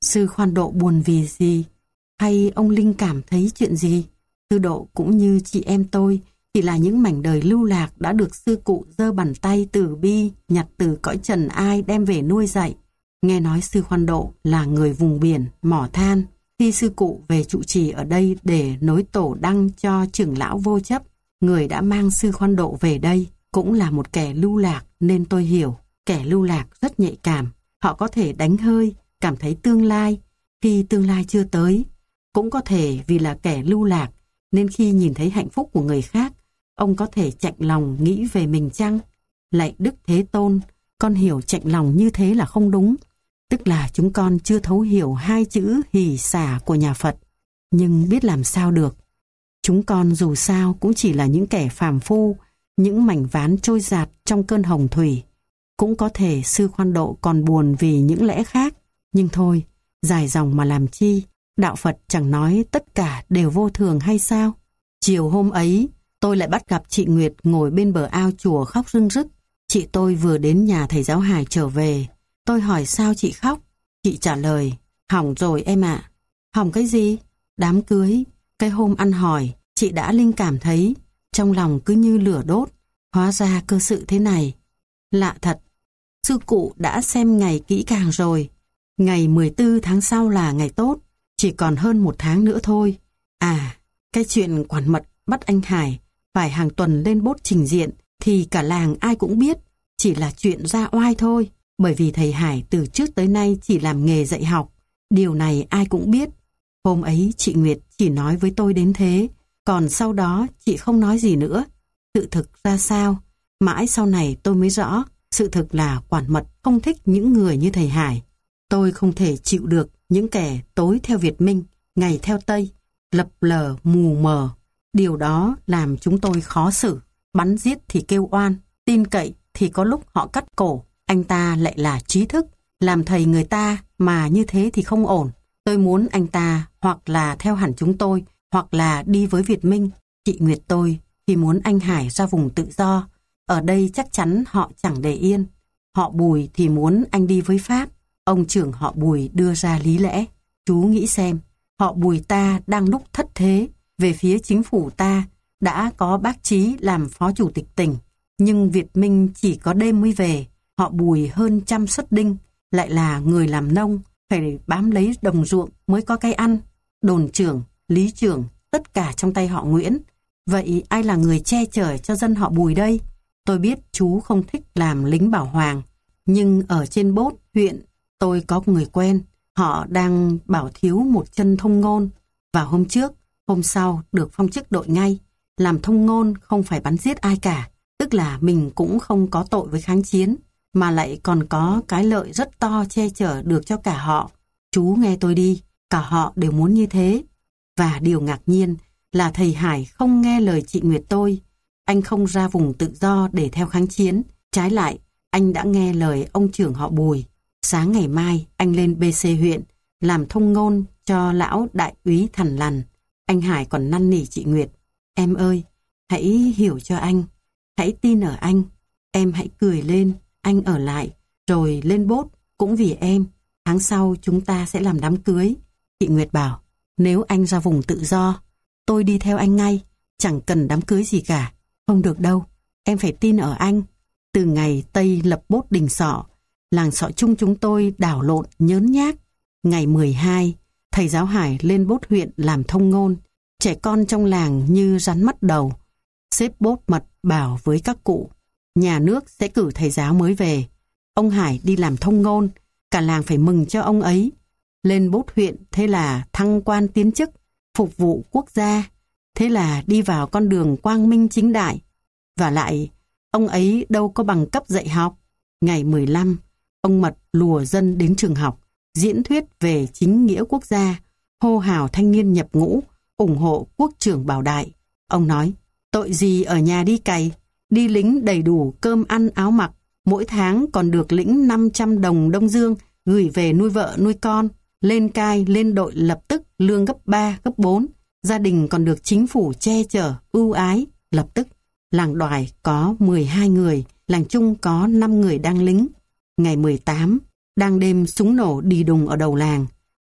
Sư Khoan Độ buồn vì gì? Hay ông linh cảm thấy chuyện gì? Sư Độ cũng như chị em tôi, chỉ là những mảnh đời lưu lạc đã được sư cụ giơ bàn tay từ bi nhặt từ cõi trần ai đem về nuôi dạy. Nghe nói sư Khoan Độ là người vùng biển, mỏ than. Khi sư cụ về trụ trì ở đây để nối tổ đăng cho trưởng lão Vô Chấp, người đã mang sư Khoan Độ về đây cũng là một kẻ lưu lạc, nên tôi hiểu. Kẻ lưu lạc rất nhạy cảm. Họ có thể đánh hơi, cảm thấy tương lai khi tương lai chưa tới. Cũng có thể vì là kẻ lưu lạc nên khi nhìn thấy hạnh phúc của người khác, ông có thể chạnh lòng nghĩ về mình chăng? Lạy Đức Thế Tôn, con hiểu chạnh lòng như thế là không đúng. Tức là chúng con chưa thấu hiểu hai chữ hỷ xả của nhà Phật. Nhưng biết làm sao được. Chúng con dù sao cũng chỉ là những kẻ phàm phu, những mảnh ván trôi dạt trong cơn hồng thủy. Cũng có thể sư Khoan Độ còn buồn vì những lẽ khác. Nhưng thôi, dài dòng mà làm chi? Đạo Phật chẳng nói tất cả đều vô thường hay sao? Chiều hôm ấy, tôi lại bắt gặp chị Nguyệt ngồi bên bờ ao chùa khóc rưng rức. Chị tôi vừa đến nhà thầy giáo Hải trở về. Tôi hỏi sao chị khóc? Chị trả lời, hỏng rồi em ạ. Hỏng cái gì? Đám cưới. Cái hôm ăn hỏi, chị đã linh cảm thấy, trong lòng cứ như lửa đốt. Hóa ra cơ sự thế này. Lạ thật. Sư cụ đã xem ngày kỹ càng rồi. Ngày mười tư tháng sau là ngày tốt. Chỉ còn hơn một tháng nữa thôi. À, cái chuyện quản mật bắt anh Hải phải hàng tuần lên bốt trình diện thì cả làng ai cũng biết. Chỉ là chuyện ra oai thôi. Bởi vì thầy Hải từ trước tới nay chỉ làm nghề dạy học. Điều này ai cũng biết. Hôm ấy chị Nguyệt chỉ nói với tôi đến thế. Còn sau đó chị không nói gì nữa. Sự thực ra sao? Mãi sau này tôi mới rõ. Sự thực là quản mật không thích những người như thầy Hải. Tôi không thể chịu được những kẻ tối theo Việt Minh, ngày theo Tây, lập lờ mù mờ. Điều đó làm chúng tôi khó xử. Bắn giết thì kêu oan, tin cậy thì có lúc họ cắt cổ. Anh ta lại là trí thức, làm thầy người ta mà như thế thì không ổn. Tôi muốn anh ta hoặc là theo hẳn chúng tôi, hoặc là đi với Việt Minh. Chị Nguyệt tôi thì muốn anh Hải ra vùng tự do. Ở đây chắc chắn họ chẳng để yên. Họ Bùi thì muốn anh đi với Pháp. Ông trưởng họ Bùi đưa ra lý lẽ. Chú nghĩ xem, họ Bùi ta đang lúc thất thế. Về phía chính phủ ta đã có bác Chí làm phó chủ tịch tỉnh. Nhưng Việt Minh chỉ có đêm mới về. Họ Bùi hơn trăm xuất đinh, lại là người làm nông, phải bám lấy đồng ruộng mới có cái ăn. Đồn trưởng, lý trưởng, tất cả trong tay họ Nguyễn. Vậy ai là người che chở cho dân họ Bùi đây? Tôi biết chú không thích làm lính bảo hoàng, nhưng ở trên Bốt, huyện, tôi có người quen. Họ đang bảo thiếu một chân thông ngôn. Và hôm trước, hôm sau được phong chức đội ngay. Làm thông ngôn không phải bắn giết ai cả, tức là mình cũng không có tội với kháng chiến, mà lại còn có cái lợi rất to che chở được cho cả họ. Chú nghe tôi đi, cả họ đều muốn như thế. Và điều ngạc nhiên là thầy Hải không nghe lời chị Nguyệt tôi. Anh không ra vùng tự do để theo kháng chiến. Trái lại, anh đã nghe lời ông trưởng họ Bùi. Sáng ngày mai, anh lên bê xê huyện, làm thông ngôn cho lão đại úy Thằn Lằn. Anh Hải còn năn nỉ chị Nguyệt. Em ơi, hãy hiểu cho anh. Hãy tin ở anh. Em hãy cười lên. Anh ở lại, rồi lên Bốt, cũng vì em. Tháng sau chúng ta sẽ làm đám cưới. Chị Nguyệt bảo, nếu anh ra vùng tự do, tôi đi theo anh ngay. Chẳng cần đám cưới gì cả. Không được đâu, em phải tin ở anh. Từ ngày Tây lập Bốt Đình Sọ, làng Sọ Chung chúng tôi đảo lộn nhớn nhác. Ngày mười hai, thầy giáo Hải lên Bốt huyện làm thông ngôn. Trẻ con trong làng như rắn mắt đầu. Sếp Bốt mật bảo với các cụ, nhà nước sẽ cử thầy giáo mới về. Ông Hải đi làm thông ngôn, cả làng phải mừng cho ông ấy. Lên Bốt huyện thế là thăng quan tiến chức, phục vụ quốc gia. Thế là đi vào con đường quang minh chính đại. Và lại, ông ấy đâu có bằng cấp dạy học. Ngày mười lăm, ông Mật lùa dân đến trường học, diễn thuyết về chính nghĩa quốc gia, hô hào thanh niên nhập ngũ, ủng hộ quốc trưởng Bảo Đại. Ông nói, tội gì ở nhà đi cày, đi lính đầy đủ cơm ăn áo mặc, mỗi tháng còn được lĩnh năm trăm đồng Đông Dương, gửi về nuôi vợ nuôi con, lên cai lên đội lập tức lương gấp ba, gấp bốn, gia đình còn được chính phủ che chở, ưu ái, lập tức. Làng Đoài có mười hai người, làng Chung có năm người đang lính. Ngày mười tám, đang đêm súng nổ đi đùng ở đầu làng,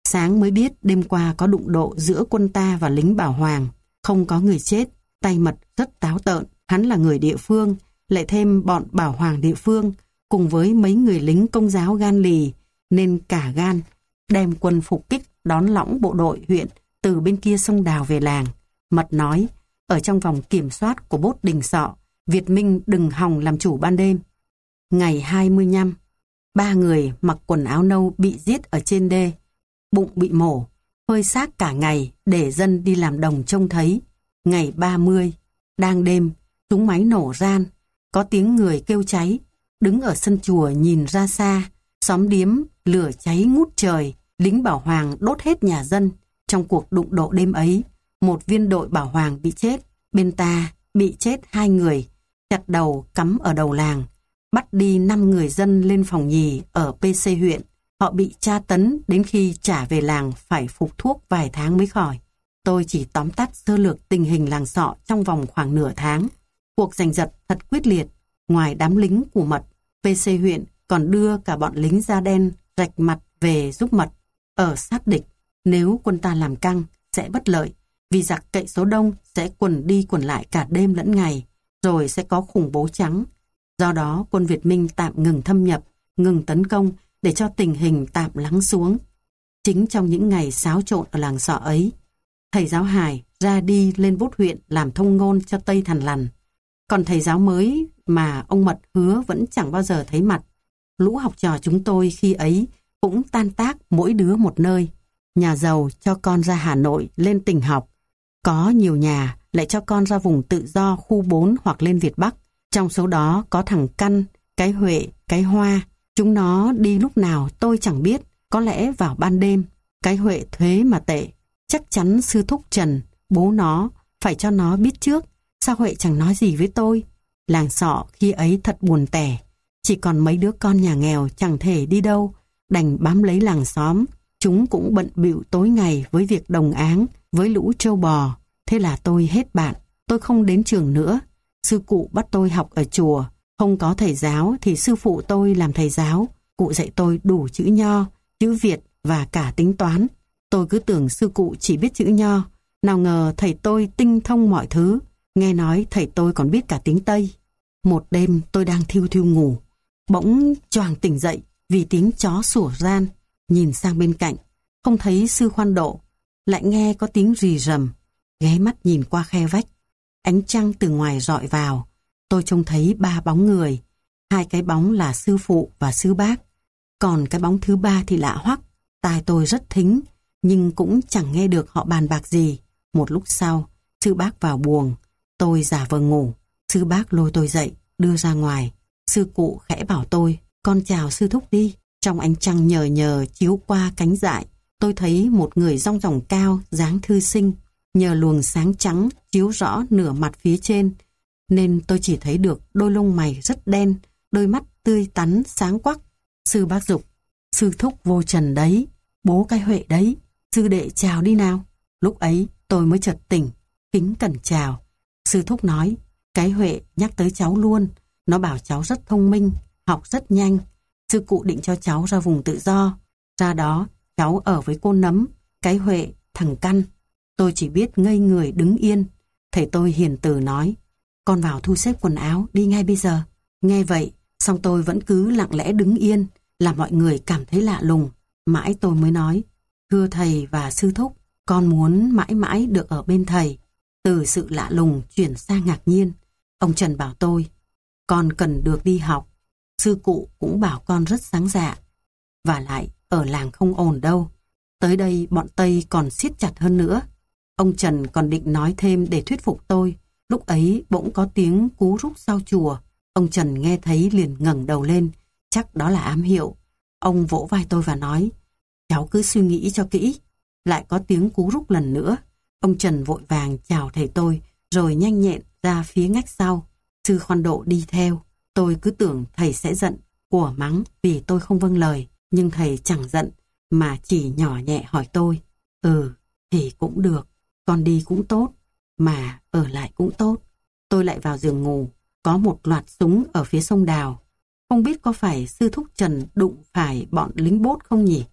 Sáng mới biết đêm qua có đụng độ giữa quân ta và lính Bảo Hoàng. Không có người chết, tay Mật rất táo tợn. Hắn là người địa phương, lại thêm bọn Bảo Hoàng địa phương, cùng với mấy người lính Công giáo gan lì, nên cả gan đem quân phục kích đón lõng bộ đội huyện từ bên kia sông Đào về làng. Mật nói, ở trong vòng kiểm soát của Bốt Đình Sọ, Việt Minh đừng hòng làm chủ ban đêm. Ngày hai mươi lăm, ba người mặc quần áo nâu bị giết ở trên đê, bụng bị mổ, phơi xác cả ngày để dân đi làm đồng trông thấy. Ngày ba mươi, đang đêm, súng máy nổ ran, có tiếng người kêu cháy, đứng ở sân chùa nhìn ra xa, xóm điếm, lửa cháy ngút trời, lính Bảo Hoàng đốt hết nhà dân. Trong cuộc đụng độ đêm ấy, một viên đội Bảo Hoàng bị chết, bên ta bị chết hai người, chặt đầu cắm ở đầu làng, bắt đi năm người dân lên phòng nhì ở pê xê huyện. Họ bị tra tấn đến khi trả về làng phải phục thuốc vài tháng mới khỏi. Tôi chỉ tóm tắt sơ lược tình hình làng Sọ trong vòng khoảng nửa tháng. Cuộc giành giật thật quyết liệt. Ngoài đám lính của Mật, pê xê huyện còn đưa cả bọn lính da đen rạch mặt về giúp Mật. Ở sát địch, nếu quân ta làm căng sẽ bất lợi, vì giặc cậy số đông sẽ quần đi quần lại cả đêm lẫn ngày, rồi sẽ có khủng bố trắng. Do đó quân Việt Minh tạm ngừng thâm nhập, ngừng tấn công để cho tình hình tạm lắng xuống. Chính trong những ngày xáo trộn ở làng Sọ ấy, thầy giáo Hải ra đi lên Bốt huyện làm thông ngôn cho Tây Thằn Lằn. Còn thầy giáo mới mà ông Mật hứa vẫn chẳng bao giờ thấy mặt. Lũ học trò chúng tôi khi ấy cũng tan tác mỗi đứa một nơi. Nhà giàu cho con ra Hà Nội lên tỉnh học. Có nhiều nhà lại cho con ra vùng tự do khu bốn hoặc lên Việt Bắc. Trong số đó có thằng Căn, cái Huệ, cái Hoa. Chúng nó đi lúc nào tôi chẳng biết, có lẽ vào ban đêm. Cái Huệ thuế mà tệ, chắc chắn sư thúc Trần, bố nó, phải cho nó biết trước. Sao Huệ chẳng nói gì với tôi? Làng Sọ khi ấy thật buồn tẻ. Chỉ còn mấy đứa con nhà nghèo chẳng thể đi đâu, đành bám lấy làng xóm. Chúng cũng bận bịu tối ngày với việc đồng áng, với lũ trâu bò. Thế là tôi hết bạn, tôi không đến trường nữa. Sư cụ bắt tôi học ở chùa. Không có thầy giáo thì sư phụ tôi làm thầy giáo. Cụ dạy tôi đủ chữ Nho, chữ Việt và cả tính toán. Tôi cứ tưởng sư cụ chỉ biết chữ Nho. Nào ngờ thầy tôi tinh thông mọi thứ. Nghe nói thầy tôi còn biết cả tiếng Tây. Một đêm tôi đang thiêu thiêu ngủ, bỗng choàng tỉnh dậy vì tiếng chó sủa ran. Nhìn sang bên cạnh, không thấy sư Khoan Độ, lại nghe có tiếng rì rầm. Ghé mắt nhìn qua khe vách, ánh trăng từ ngoài rọi vào. Tôi trông thấy ba bóng người. Hai cái bóng là sư phụ và sư bác. Còn cái bóng thứ ba thì lạ hoắc. Tai tôi rất thính, nhưng cũng chẳng nghe được họ bàn bạc gì. Một lúc sau, sư bác vào buồng. Tôi giả vờ ngủ. Sư bác lôi tôi dậy, đưa ra ngoài. Sư cụ khẽ bảo tôi, con chào sư thúc đi. Trong ánh trăng nhờ nhờ chiếu qua cánh dại, tôi thấy một người rong ròng cao, dáng thư sinh. Nhờ luồng sáng trắng chiếu rõ nửa mặt phía trên, nên tôi chỉ thấy được đôi lông mày rất đen, đôi mắt tươi tắn sáng quắc. Sư bác dục, sư thúc vô trần đấy, bố cái Huệ đấy, sư đệ chào đi nào. Lúc ấy tôi mới chợt tỉnh, kính cẩn chào. Sư thúc nói, cái Huệ nhắc tới cháu luôn, nó bảo cháu rất thông minh, học rất nhanh. Sư cụ định cho cháu ra vùng tự do. Ra đó cháu ở với cô Nấm, cái Huệ, thằng Căn. Tôi chỉ biết ngây người đứng yên. Thầy tôi hiền từ nói, con vào thu xếp quần áo đi ngay bây giờ. Nghe vậy, xong tôi vẫn cứ lặng lẽ đứng yên, làm mọi người cảm thấy lạ lùng. Mãi tôi mới nói, thưa thầy và sư thúc, con muốn mãi mãi được ở bên thầy. Từ sự lạ lùng chuyển sang ngạc nhiên. Ông Trần bảo tôi, con cần được đi học. Sư cụ cũng bảo con rất sáng dạ. Và lại, ở làng không ổn đâu. Tới đây bọn Tây còn siết chặt hơn nữa. Ông Trần còn định nói thêm để thuyết phục tôi. Lúc ấy bỗng có tiếng cú rúc sau chùa. Ông Trần nghe thấy liền ngẩng đầu lên. Chắc đó là ám hiệu. Ông vỗ vai tôi và nói, cháu cứ suy nghĩ cho kỹ. Lại có tiếng cú rúc lần nữa. Ông Trần vội vàng chào thầy tôi, rồi nhanh nhẹn ra phía ngách sau. Sư Khoan Độ đi theo. Tôi cứ tưởng thầy sẽ giận, của mắng vì tôi không vâng lời. Nhưng thầy chẳng giận, mà chỉ nhỏ nhẹ hỏi tôi, ừ, thì cũng được, con đi cũng tốt, mà ở lại cũng tốt. Tôi lại vào giường ngủ, có một loạt súng ở phía sông Đào. Không biết có phải sư thúc Trần đụng phải bọn lính Bốt không nhỉ?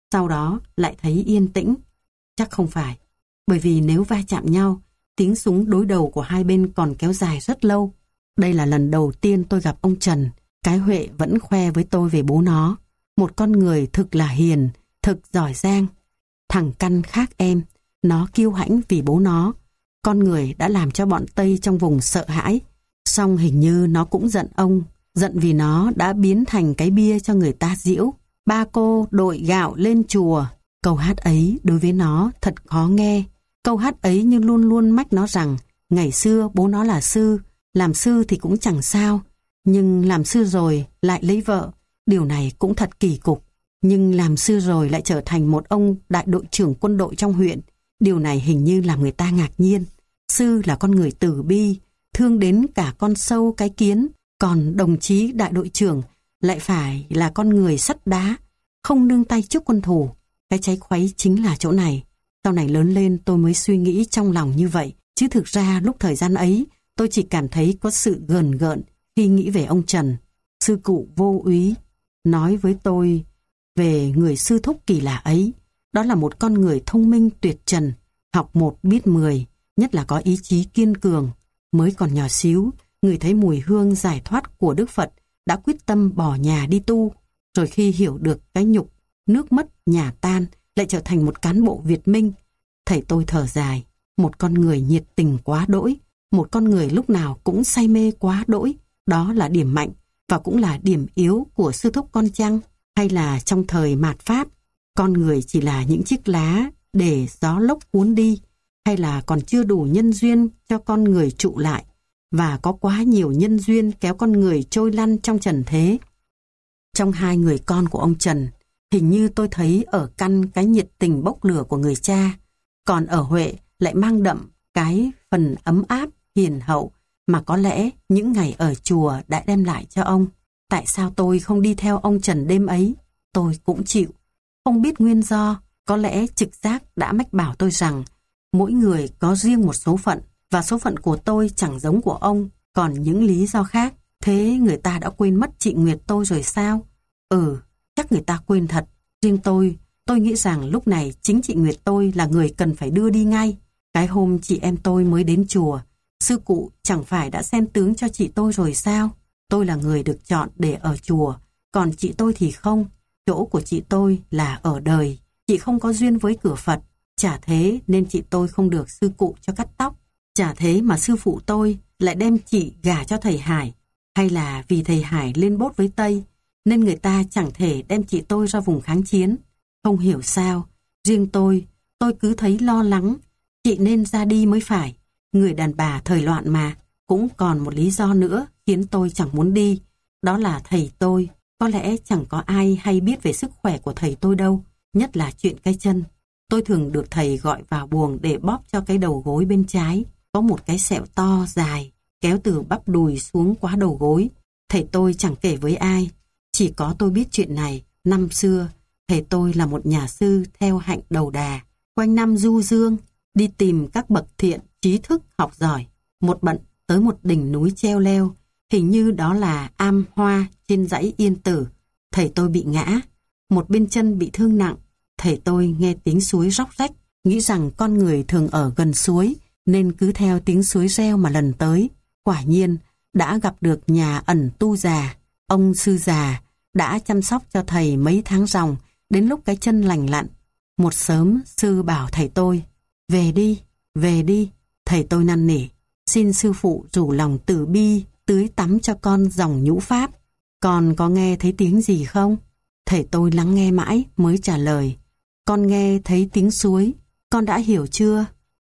sau đó lại thấy yên tĩnh. Chắc không phải, bởi vì nếu va chạm nhau, tiếng súng đối đầu của hai bên còn kéo dài rất lâu. Đây là lần đầu tiên tôi gặp ông Trần. Cái Huệ vẫn khoe với tôi về bố nó. Một con người thực là hiền, thực giỏi giang. Thằng Căn khác em, nó kiêu hãnh vì bố nó. Con người đã làm cho bọn Tây trong vùng sợ hãi. Song hình như nó cũng giận ông, giận vì nó đã biến thành cái bia cho người ta giễu. Ba cô đội gạo lên chùa. Câu hát ấy đối với nó thật khó nghe. Câu hát ấy như luôn luôn mách nó rằng ngày xưa bố nó là sư, làm sư thì cũng chẳng sao, nhưng làm sư rồi lại lấy vợ, điều này cũng thật kỳ cục. Nhưng làm sư rồi lại trở thành một ông đại đội trưởng quân đội trong huyện, điều này hình như làm người ta ngạc nhiên. Sư là con người từ bi, thương đến cả con sâu cái kiến, còn đồng chí đại đội trưởng lại phải là con người sắt đá, không nương tay trước quân thù. Cái cháy khuấy chính là chỗ này. Sau này lớn lên tôi mới suy nghĩ trong lòng như vậy, chứ thực ra lúc thời gian ấy tôi chỉ cảm thấy có sự gờn gợn khi nghĩ về ông Trần. Sư cụ Vô Úy nói với tôi về người sư thúc kỳ lạ ấy. Đó là một con người thông minh tuyệt trần, học một biết mười, nhất là có ý chí kiên cường. Mới còn nhỏ xíu, người thấy mùi hương giải thoát của Đức Phật đã quyết tâm bỏ nhà đi tu. Rồi khi hiểu được cái nhục, nước mất, nhà tan, lại trở thành một cán bộ Việt Minh. Thầy tôi thở dài, một con người nhiệt tình quá đỗi, một con người lúc nào cũng say mê quá đỗi. Đó là điểm mạnh và cũng là điểm yếu của sư thúc con chăng? Hay là trong thời mạt Pháp, con người chỉ là những chiếc lá để gió lốc cuốn đi? Hay là còn chưa đủ nhân duyên cho con người trụ lại, và có quá nhiều nhân duyên kéo con người trôi lăn trong trần thế? Trong hai người con của ông Trần, hình như tôi thấy ở Căn cái nhiệt tình bốc lửa của người cha, còn ở Huệ lại mang đậm cái phần ấm áp, hiền hậu mà có lẽ những ngày ở chùa đã đem lại cho ông. Tại sao tôi không đi theo ông Trần đêm ấy? Tôi cũng chịu. Không biết nguyên do, có lẽ trực giác đã mách bảo tôi rằng mỗi người có riêng một số phận, và số phận của tôi chẳng giống của ông, còn những lý do khác. Thế người ta đã quên mất chị Nguyệt tôi rồi sao? Ừ, chắc người ta quên thật. Riêng tôi, tôi nghĩ rằng lúc này chính chị Nguyệt tôi là người cần phải đưa đi ngay. Cái hôm chị em tôi mới đến chùa, sư cụ chẳng phải đã xem tướng cho chị tôi rồi sao? Tôi là người được chọn để ở chùa, còn chị tôi thì không. Chỗ của chị tôi là ở đời, chị không có duyên với cửa Phật. Chả thế nên chị tôi không được sư cụ cho cắt tóc. Chả thế mà sư phụ tôi lại đem chị gả cho thầy Hải. Hay là vì thầy Hải lên bốt với Tây, nên người ta chẳng thể đem chị tôi ra vùng kháng chiến. Không hiểu sao, riêng tôi, tôi cứ thấy lo lắng. Chị nên ra đi mới phải. Người đàn bà thời loạn mà. Cũng còn một lý do nữa khiến tôi chẳng muốn đi. Đó là thầy tôi. Có lẽ chẳng có ai hay biết về sức khỏe của thầy tôi đâu, nhất là chuyện cái chân. Tôi thường được thầy gọi vào buồng để bóp cho cái đầu gối bên trái. Có một cái sẹo to, dài, kéo từ bắp đùi xuống quá đầu gối. Thầy tôi chẳng kể với ai. Chỉ có tôi biết chuyện này. Năm xưa, thầy tôi là một nhà sư theo hạnh đầu đà. Quanh năm du dương, đi tìm các bậc thiện, trí thức, học giỏi. Một bận tới một đỉnh núi treo leo. Hình như đó là Am Hoa trên dãy Yên Tử. Thầy tôi bị ngã. Một bên chân bị thương nặng. Thầy tôi nghe tiếng suối róc rách, nghĩ rằng con người thường ở gần suối, nên cứ theo tiếng suối reo mà lần tới. Quả nhiên, đã gặp được nhà ẩn tu già. Ông sư già đã chăm sóc cho thầy mấy tháng ròng, đến lúc cái chân lành lặn. Một sớm, sư bảo thầy tôi, về đi, về đi. Thầy tôi năn nỉ, xin sư phụ rủ lòng từ bi, tưới tắm cho con dòng nhũ pháp. Con có nghe thấy tiếng gì không? Thầy tôi lắng nghe mãi mới trả lời, con nghe thấy tiếng suối. Con đã hiểu chưa?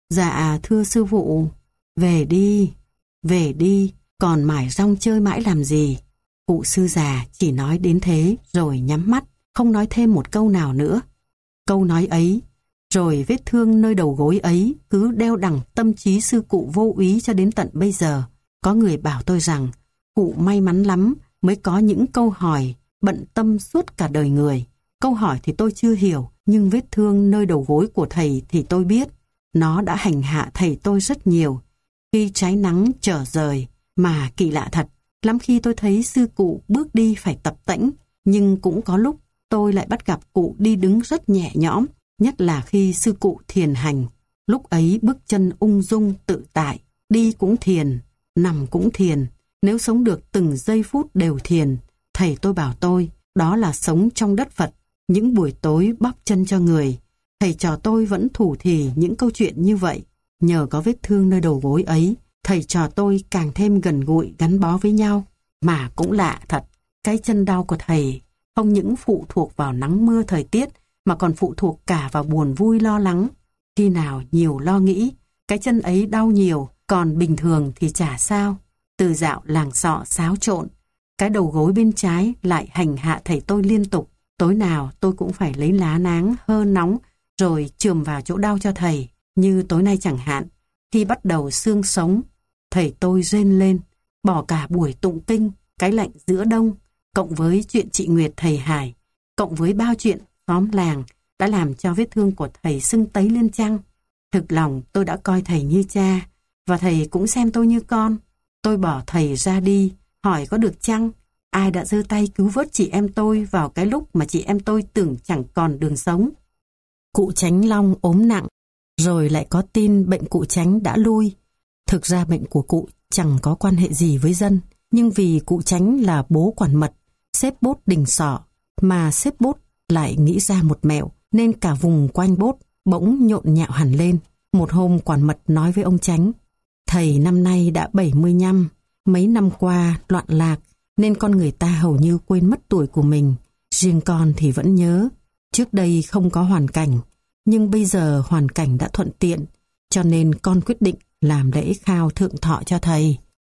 Dạ thưa sư phụ. Về đi, về đi, còn mải rong chơi mãi làm gì? Cụ sư già chỉ nói đến thế rồi nhắm mắt, không nói thêm một câu nào nữa. Câu nói ấy, rồi vết thương nơi đầu gối ấy cứ đeo đẳng tâm trí sư cụ Vô Úy cho đến tận bây giờ. Có người bảo tôi rằng cụ may mắn lắm mới có những câu hỏi bận tâm suốt cả đời người. Câu hỏi thì tôi chưa hiểu, nhưng vết thương nơi đầu gối của thầy thì tôi biết. Nó đã hành hạ thầy tôi rất nhiều. Khi trái nắng trở rời, mà kỳ lạ thật, lắm khi tôi thấy sư cụ bước đi phải tập tễnh, nhưng cũng có lúc tôi lại bắt gặp cụ đi đứng rất nhẹ nhõm, nhất là khi sư cụ thiền hành. Lúc ấy bước chân ung dung tự tại, đi cũng thiền, nằm cũng thiền. Nếu sống được từng giây phút đều thiền, thầy tôi bảo tôi, đó là sống trong đất Phật. Những buổi tối bóp chân cho người, thầy trò tôi vẫn thủ thỉ những câu chuyện như vậy. Nhờ có vết thương nơi đầu gối ấy, thầy trò tôi càng thêm gần gũi gắn bó với nhau. Mà cũng lạ thật, cái chân đau của thầy không những phụ thuộc vào nắng mưa thời tiết, mà còn phụ thuộc cả vào buồn vui lo lắng. Khi nào nhiều lo nghĩ, cái chân ấy đau nhiều, còn bình thường thì chả sao. Từ dạo làng sọ xáo trộn, cái đầu gối bên trái lại hành hạ thầy tôi liên tục. Tối nào tôi cũng phải lấy lá náng hơ nóng rồi chườm vào chỗ đau cho thầy. Như tối nay chẳng hạn, khi bắt đầu xương sống, thầy tôi rên lên, bỏ cả buổi tụng kinh, cái lạnh giữa đông, cộng với chuyện chị Nguyệt thầy Hải, cộng với bao chuyện xóm làng đã làm cho vết thương của thầy sưng tấy lên chăng. Thực lòng tôi đã coi thầy như cha, và thầy cũng xem tôi như con. Tôi bỏ thầy ra đi, hỏi có được chăng? Ai đã giơ tay cứu vớt chị em tôi vào cái lúc mà chị em tôi tưởng chẳng còn đường sống? Cụ Chánh Long ốm nặng, rồi lại có tin bệnh cụ Chánh đã lui. Thực ra bệnh của cụ chẳng có quan hệ gì với dân, nhưng vì cụ Chánh là bố quản mật, xếp Bốt Đình Sọ, mà xếp Bốt lại nghĩ ra một mẹo, nên cả vùng quanh Bốt bỗng nhộn nhạo hẳn lên. Một hôm quản mật nói với ông Chánh, thầy năm nay đã bảy mươi lăm, mấy năm qua loạn lạc, nên con người ta hầu như quên mất tuổi của mình. Riêng con thì vẫn nhớ. Trước đây không có hoàn cảnh, nhưng bây giờ hoàn cảnh đã thuận tiện, cho nên con quyết định làm lễ khao thượng thọ cho thầy.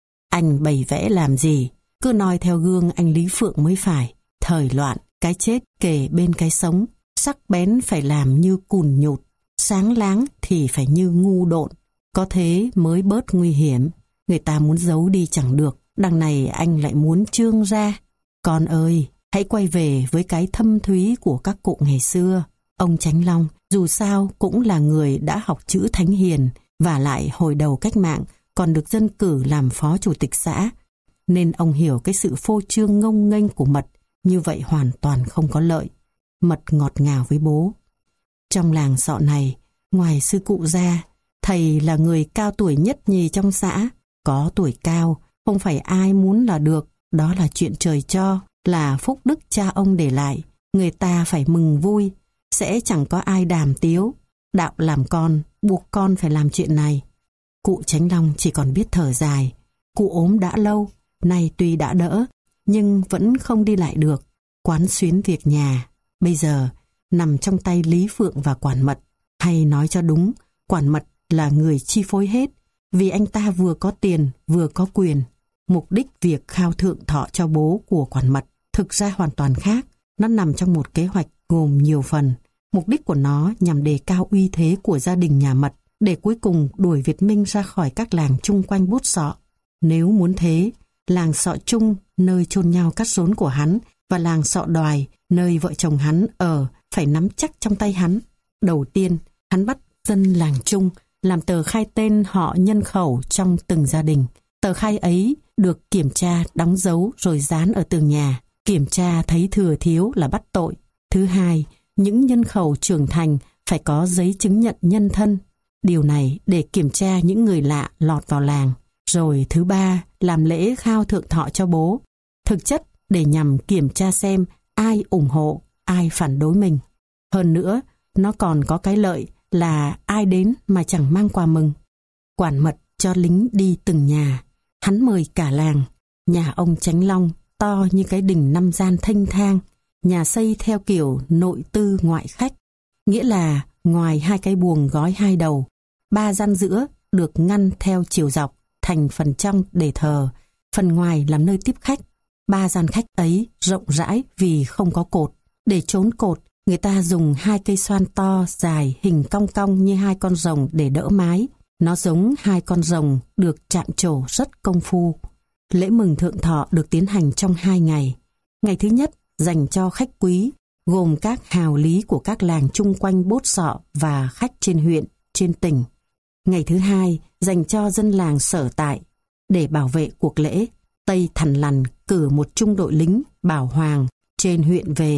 Anh bày vẽ làm gì? Cứ noi theo gương anh Lý Phượng mới phải. Thời loạn, cái chết kề bên cái sống, sắc bén phải làm như cùn nhụt, sáng láng thì phải như ngu độn. Có thế mới bớt nguy hiểm. Người ta muốn giấu đi chẳng được, đằng này anh lại muốn trương ra. Con ơi, hãy quay về với cái thâm thúy của các cụ ngày xưa. Ông Chánh Long dù sao cũng là người đã học chữ thánh hiền, và lại hồi đầu cách mạng còn được dân cử làm phó chủ tịch xã, nên ông hiểu cái sự phô trương ngông nghênh của Mật như vậy hoàn toàn không có lợi. Mật ngọt ngào với bố. Trong làng Sọ này, ngoài sư cụ ra, thầy là người cao tuổi nhất nhì trong xã. Có tuổi cao, không phải ai muốn là được, đó là chuyện trời cho, là phúc đức cha ông để lại. Người ta phải mừng vui, sẽ chẳng có ai đàm tiếu. Đạo làm con, buộc con phải làm chuyện này. Cụ Chánh Long chỉ còn biết thở dài. Cụ ốm đã lâu, nay tuy đã đỡ, nhưng vẫn không đi lại được. Quán xuyến việc nhà, bây giờ nằm trong tay Lý Phượng và quản mật. Hay nói cho đúng, quản mật là người chi phối hết, vì anh ta vừa có tiền vừa có quyền. Mục đích việc khao thượng thọ cho bố của quản mật thực ra hoàn toàn khác. Nó nằm trong một kế hoạch gồm nhiều phần. Mục đích của nó nhằm đề cao uy thế của gia đình nhà Mật, để cuối cùng đuổi Việt Minh ra khỏi các làng chung quanh Bốt Sọ. Nếu muốn thế, làng Sọ Trung, nơi chôn nhau cắt rốn của hắn, và làng Sọ Đoài, nơi vợ chồng hắn ở, phải nắm chắc trong tay hắn. Đầu tiên, hắn bắt dân làng Trung làm tờ khai tên họ nhân khẩu trong từng gia đình. Tờ khai ấy được kiểm tra, đóng dấu rồi dán ở tường nhà. Kiểm tra thấy thừa thiếu là bắt tội. Thứ hai, những nhân khẩu trưởng thành phải có giấy chứng nhận nhân thân. Điều này để kiểm tra những người lạ lọt vào làng. Rồi thứ ba, làm lễ khao thượng thọ cho bố. Thực chất để nhằm kiểm tra xem ai ủng hộ, ai phản đối mình. Hơn nữa, nó còn có cái lợi là ai đến mà chẳng mang quà mừng. Quản mật cho lính đi từng nhà. Hắn mời cả làng. Nhà ông Chánh Long to như cái đình năm gian thênh thang. Nhà xây theo kiểu nội tư ngoại khách. Nghĩa là ngoài hai cái buồng gói hai đầu, ba gian giữa được ngăn theo chiều dọc thành phần trong để thờ, phần ngoài làm nơi tiếp khách. Ba gian khách ấy rộng rãi vì không có cột. Để trốn cột, người ta dùng hai cây xoan to dài hình cong cong như hai con rồng để đỡ mái. Nó giống hai con rồng được chạm trổ rất công phu. Lễ mừng thượng thọ được tiến hành trong hai ngày. Ngày thứ nhất dành cho khách quý, gồm các hào lý của các làng chung quanh Bốt Sọ và khách trên huyện, trên tỉnh. Ngày thứ hai dành cho dân làng sở tại. Để bảo vệ cuộc lễ, Tây Thằn Lằn cử một trung đội lính bảo hoàng trên huyện về,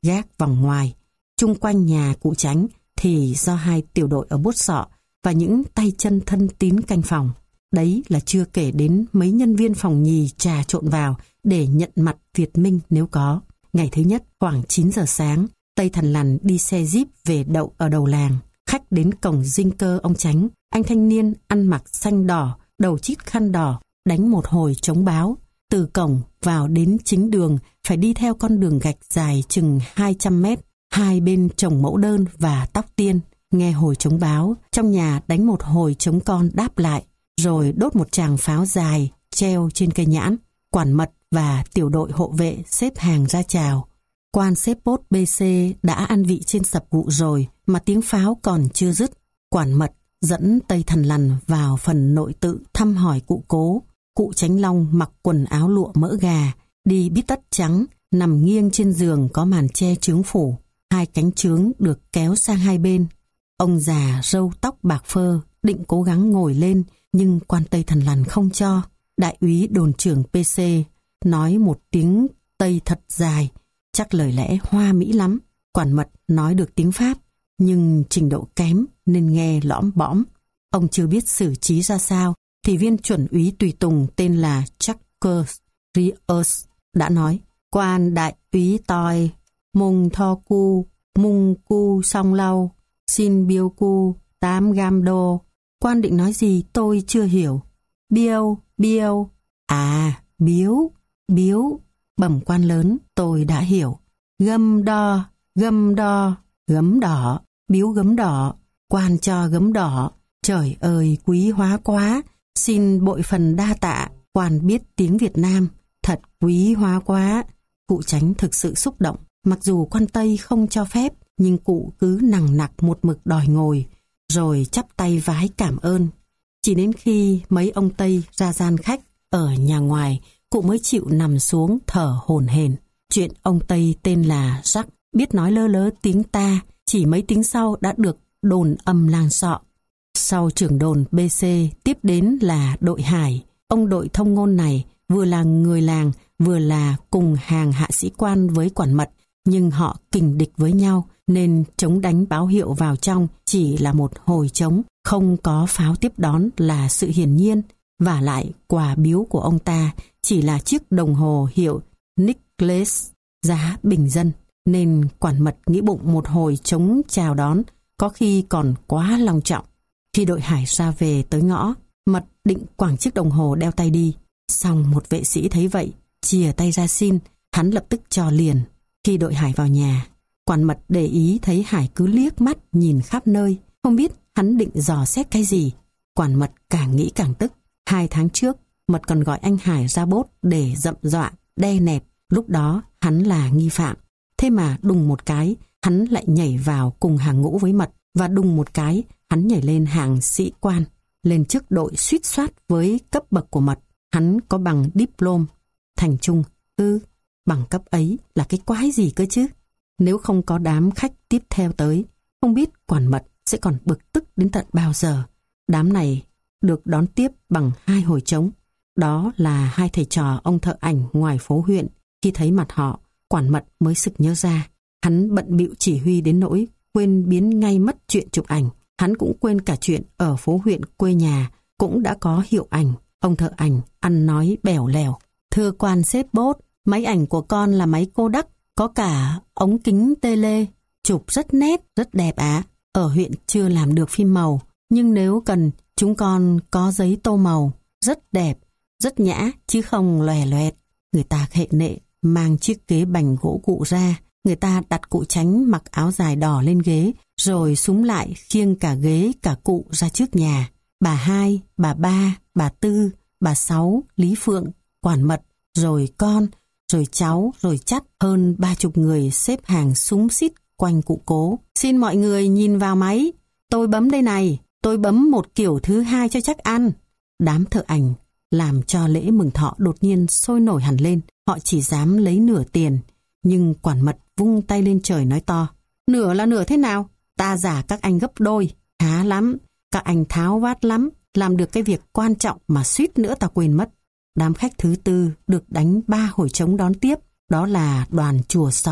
gác vòng ngoài. Chung quanh nhà cụ Chánh thì do hai tiểu đội ở Bốt Sọ và những tay chân thân tín canh phòng. Đấy là chưa kể đến mấy nhân viên phòng nhì trà trộn vào để nhận mặt Việt Minh nếu có. Ngày thứ nhất khoảng chín giờ sáng, Tây Thằn Lằn đi xe jeep về đậu ở đầu làng. Khách đến cổng dinh cơ ông Chánh. Anh thanh niên ăn mặc xanh đỏ, đầu chít khăn đỏ, đánh một hồi trống báo. Từ cổng vào đến chính đường phải đi theo con đường gạch dài chừng hai trăm mét. Hai bên trồng mẫu đơn và tóc tiên. Nghe hồi trống báo, trong nhà đánh một hồi trống con đáp lại, rồi đốt một tràng pháo dài treo trên cây nhãn. Quản mật và tiểu đội hộ vệ xếp hàng ra chào. Quan xếp Bốt bê xê đã ăn vị trên sập gụ rồi mà tiếng pháo còn chưa dứt. Quản mật dẫn Tây Thằn Lằn vào phần nội tự thăm hỏi cụ cố. Cụ Chánh Long mặc quần áo lụa mỡ gà, đi bít tất trắng, nằm nghiêng trên giường có màn che chướng phủ. Hai cánh chướng được kéo sang hai bên. Ông già râu tóc bạc phơ định cố gắng ngồi lên, nhưng quan Tây Thằn Lằn không cho. Đại úy đồn trưởng pê xê nói một tiếng Tây thật dài, chắc lời lẽ hoa mỹ lắm. Quản mật nói được tiếng Pháp, nhưng trình độ kém nên nghe lõm bõm. Ông chưa biết xử trí ra sao, thì viên chuẩn úy tùy tùng tên là Chuckers Rios đã nói: Quan đại úy toi, mùng tho cu, mùng cu song lau, xin biêu cu, tám gam đô. Quan định nói gì tôi chưa hiểu. Biêu, biêu, à, biếu, biếu. Bẩm quan lớn, tôi đã hiểu. Gâm đo, gâm đo, gấm đỏ, biếu gấm đỏ. Quan cho gấm đỏ. Trời ơi, quý hóa quá. Xin bội phần đa tạ. Quan biết tiếng Việt Nam. Thật quý hóa quá. Cụ Chánh thực sự xúc động. Mặc dù quan Tây không cho phép, nhưng cụ cứ nằng nặc một mực đòi ngồi, rồi chắp tay vái cảm ơn. Chỉ đến khi mấy ông Tây ra gian khách ở nhà ngoài, cụ mới chịu nằm xuống thở hổn hển. Chuyện ông Tây tên là Jack biết nói lơ lớ tiếng ta, chỉ mấy tiếng sau đã được đồn âm làng Sọ. Sau trưởng đồn bê xê tiếp đến là đội Hải. Ông đội thông ngôn này vừa là người làng, vừa là cùng hàng hạ sĩ quan với quản mật, nhưng họ kình địch với nhau nên chống đánh báo hiệu vào trong chỉ là một hồi trống, không có pháo tiếp đón là sự hiển nhiên. Vả lại quà biếu của ông ta chỉ là chiếc đồng hồ hiệu Nicholas giá bình dân, nên quản mật nghĩ bụng một hồi trống chào đón có khi còn quá long trọng. Khi đội Hải ra về tới ngõ, mật định quẳng chiếc đồng hồ đeo tay đi. Xong một vệ sĩ thấy vậy, chìa tay ra xin, hắn lập tức cho liền. Khi đội Hải vào nhà, quản mật để ý thấy Hải cứ liếc mắt nhìn khắp nơi, không biết hắn định dò xét cái gì. Quản mật càng nghĩ càng tức. Hai tháng trước, mật còn gọi anh Hải ra Bốt để dậm dọa, đe nẹt. Lúc đó hắn là nghi phạm. Thế mà đùng một cái, hắn lại nhảy vào cùng hàng ngũ với mật, và đùng một cái, hắn nhảy lên hàng sĩ quan, lên trước đội suýt soát với cấp bậc của mật. Hắn có bằng diplom. Thành trung, ư, bằng cấp ấy là cái quái gì cơ chứ? Nếu không có đám khách tiếp theo tới, không biết quản mật sẽ còn bực tức đến tận bao giờ. Đám này được đón tiếp bằng hai hồi trống. Đó là hai thầy trò ông thợ ảnh ngoài phố huyện. Khi thấy mặt họ, quản mật mới sực nhớ ra. Hắn bận bịu chỉ huy đến nỗi quên biến ngay mất chuyện chụp ảnh. Hắn cũng quên cả chuyện ở phố huyện quê nhà cũng đã có hiệu ảnh. Ông thợ ảnh ăn nói bèo lèo: Thưa quan xếp Bốt, máy ảnh của con là máy Kodak, có cả ống kính tele, chụp rất nét, rất đẹp ạ. Ở huyện chưa làm được phim màu, nhưng nếu cần, chúng con có giấy tô màu, rất đẹp, rất nhã, chứ không lòe loẹt. Người ta khệ nệ, mang chiếc ghế bành gỗ cụ ra. Người ta đặt cụ Chánh mặc áo dài đỏ lên ghế, rồi xúm lại khiêng cả ghế cả cụ ra trước nhà. Bà hai, bà ba, bà tư, bà sáu, Lý Phượng, quản mật, rồi con, rồi cháu, rồi chắt hơn ba chục người xếp hàng xúm xít quanh cụ cố. Xin mọi người nhìn vào máy, tôi bấm đây này, tôi bấm một kiểu thứ hai cho chắc ăn. Đám thợ ảnh làm cho lễ mừng thọ đột nhiên sôi nổi hẳn lên. Họ chỉ dám lấy nửa tiền, nhưng quản mật vung tay lên trời nói to: Nửa là nửa thế nào? Ta giả các anh gấp đôi. Khá lắm, các anh tháo vát lắm, làm được cái việc quan trọng mà suýt nữa ta quên mất. Đám khách thứ tư được đánh ba hồi trống đón tiếp, đó là đoàn chùa Sọ.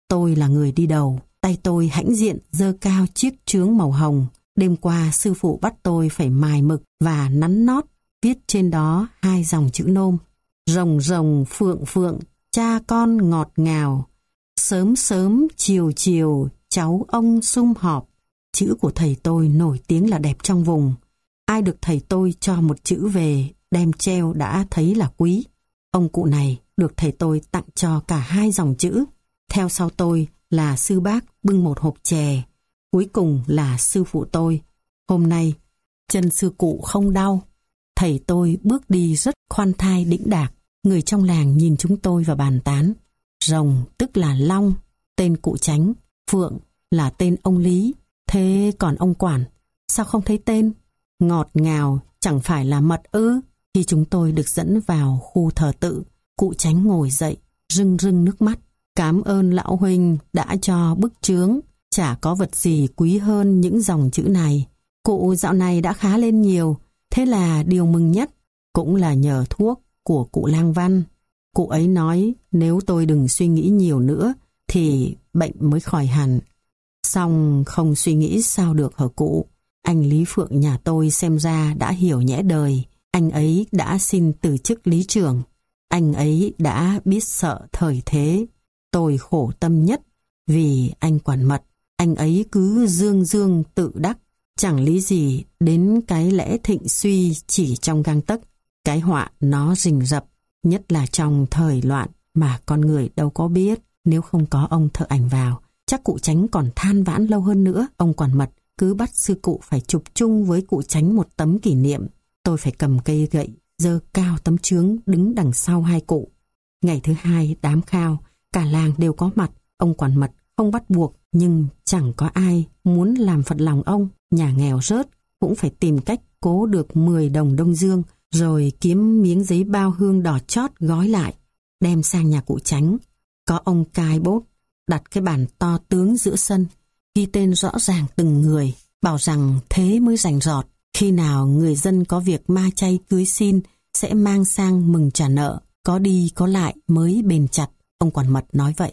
Tôi là người đi đầu, tay tôi hãnh diện giơ cao chiếc chướng màu hồng. Đêm qua sư phụ bắt tôi phải mài mực và nắn nót, viết trên đó hai dòng chữ nôm. Rồng rồng phượng phượng, cha con ngọt ngào. Sớm sớm chiều chiều, cháu ông sum họp. Chữ của thầy tôi nổi tiếng là đẹp trong vùng. Ai được thầy tôi cho một chữ về, đem treo đã thấy là quý. Ông cụ này được thầy tôi tặng cho cả hai dòng chữ. Theo sau tôi là sư bác bưng một hộp chè. Cuối cùng là sư phụ tôi. Hôm nay, chân sư cụ không đau. Thầy tôi bước đi rất khoan thai đĩnh đạc. Người trong làng nhìn chúng tôi và bàn tán. Rồng tức là long, tên cụ Chánh. Phượng là tên ông Lý. Thế còn ông Quản, sao không thấy tên? Ngọt ngào chẳng phải là mật ư? Khi chúng tôi được dẫn vào khu thờ tự, cụ Chánh ngồi dậy, rưng rưng nước mắt. Cảm ơn lão huynh đã cho bức chướng. Chả có vật gì quý hơn những dòng chữ này. Cụ dạo này đã khá lên nhiều. Thế là điều mừng nhất cũng là nhờ thuốc của cụ Lang Văn. Cụ ấy nói nếu tôi đừng suy nghĩ nhiều nữa thì bệnh mới khỏi hẳn. Xong không suy nghĩ sao được hả cụ? Anh Lý Phượng nhà tôi xem ra đã hiểu nhẽ đời. Anh ấy đã xin từ chức lý trưởng. Anh ấy đã biết sợ thời thế. Tôi khổ tâm nhất vì anh Quản Mật. Anh ấy cứ dương dương tự đắc. Chẳng lý gì đến cái lẽ thịnh suy chỉ trong gang tấc. Cái họa nó rình rập, nhất là trong thời loạn mà con người đâu có biết. Nếu không có ông thợ ảnh vào, chắc cụ Chánh còn than vãn lâu hơn nữa. Ông Quản Mật cứ bắt sư cụ phải chụp chung với cụ Chánh một tấm kỷ niệm. Tôi phải cầm cây gậy, giơ cao tấm chướng đứng đằng sau hai cụ. Ngày thứ hai đám khao, cả làng đều có mặt. Ông Quản Mật không bắt buộc, nhưng chẳng có ai muốn làm phật lòng ông. Nhà nghèo rớt cũng phải tìm cách cố được mười đồng Đông Dương, rồi kiếm miếng giấy bao hương đỏ chót gói lại, đem sang nhà cụ Chánh. Có ông cai bốt, đặt cái bàn to tướng giữa sân, ghi tên rõ ràng từng người, bảo rằng thế mới rành rọt. Khi nào người dân có việc ma chay cưới xin, sẽ mang sang mừng trả nợ, có đi có lại mới bền chặt. Ông Quản Mật nói vậy.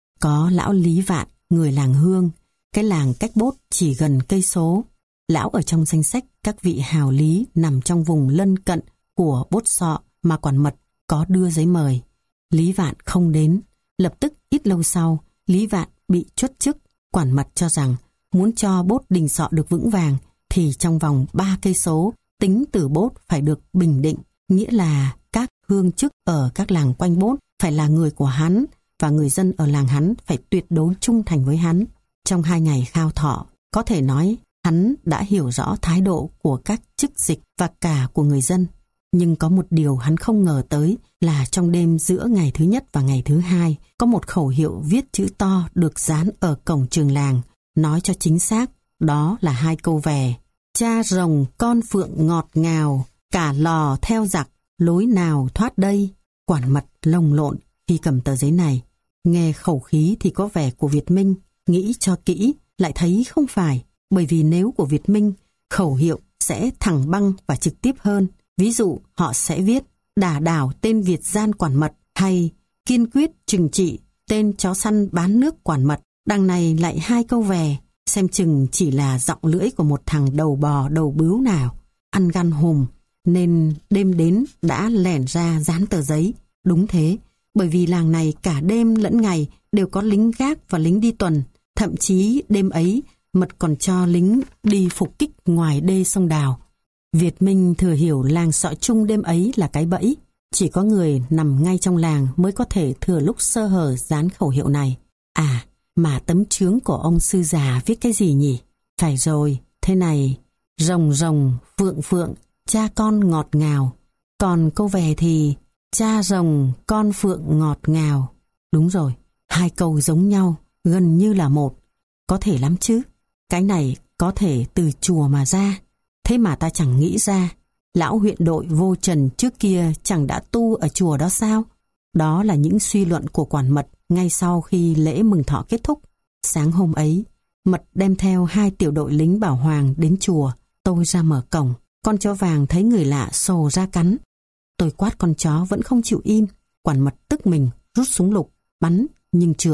Có lão Lý Vạn, người làng Hương, cái làng cách Bốt chỉ gần cây số. Lão ở trong danh sách các vị hào lý nằm trong vùng lân cận của Bốt Sọ mà Quản Mật có đưa giấy mời. Lý Vạn không đến. Lập tức ít lâu sau, Lý Vạn bị truất chức. Quản Mật cho rằng muốn cho Bốt Đình Sọ được vững vàng thì trong vòng ba cây số tính từ Bốt phải được bình định, nghĩa là các hương chức ở các làng quanh Bốt phải là người của hắn và người dân ở làng hắn phải tuyệt đối trung thành với hắn. Trong hai ngày khao thọ, có thể nói hắn đã hiểu rõ thái độ của các chức dịch và cả của người dân. Nhưng có một điều hắn không ngờ tới là trong đêm giữa ngày thứ nhất và ngày thứ hai, có một khẩu hiệu viết chữ to được dán ở cổng trường làng. Nói cho chính xác, đó là hai câu về: cha rồng con phượng ngọt ngào, cả lò theo giặc, lối nào thoát đây. Quản Mật lồng lộn khi cầm tờ giấy này. Nghe khẩu khí thì có vẻ của Việt Minh, nghĩ cho kỹ lại thấy không phải. Bởi vì nếu của Việt Minh, khẩu hiệu sẽ thẳng băng và trực tiếp hơn. Ví dụ họ sẽ viết đả đảo tên Việt gian Quản Mật, hay kiên quyết trừng trị tên chó săn bán nước Quản Mật. Đằng này lại hai câu về, xem chừng chỉ là giọng lưỡi của một thằng đầu bò đầu bướu nào ăn gan hùm, nên đêm đến đã lẻn ra dán tờ giấy. Đúng thế, bởi vì làng này cả đêm lẫn ngày đều có lính gác và lính đi tuần. Thậm chí đêm ấy Mật còn cho lính đi phục kích ngoài đê sông Đào. Việt Minh thừa hiểu làng Sọ Trung đêm ấy là cái bẫy. Chỉ có người nằm ngay trong làng mới có thể thừa lúc sơ hở dán khẩu hiệu này. À, mà tấm chướng của ông sư già viết cái gì nhỉ? Phải rồi, thế này: rồng rồng, phượng phượng, cha con ngọt ngào. Còn câu về thì cha rồng, con phượng ngọt ngào. Đúng rồi, hai câu giống nhau, gần như là một. Có thể lắm chứ. Cái này có thể từ chùa mà ra. Thế mà ta chẳng nghĩ ra. Lão huyện đội Vô Trần trước kia chẳng đã tu ở chùa đó sao? Đó là những suy luận của Quản Mật ngay sau khi lễ mừng thọ kết thúc. Sáng hôm ấy, Mật đem theo hai tiểu đội lính bảo hoàng đến chùa. Tôi ra mở cổng, con chó vàng thấy người lạ sồ ra cắn. Tôi quát con chó vẫn không chịu im. Quản Mật tức mình rút súng lục, bắn nhưng trượt.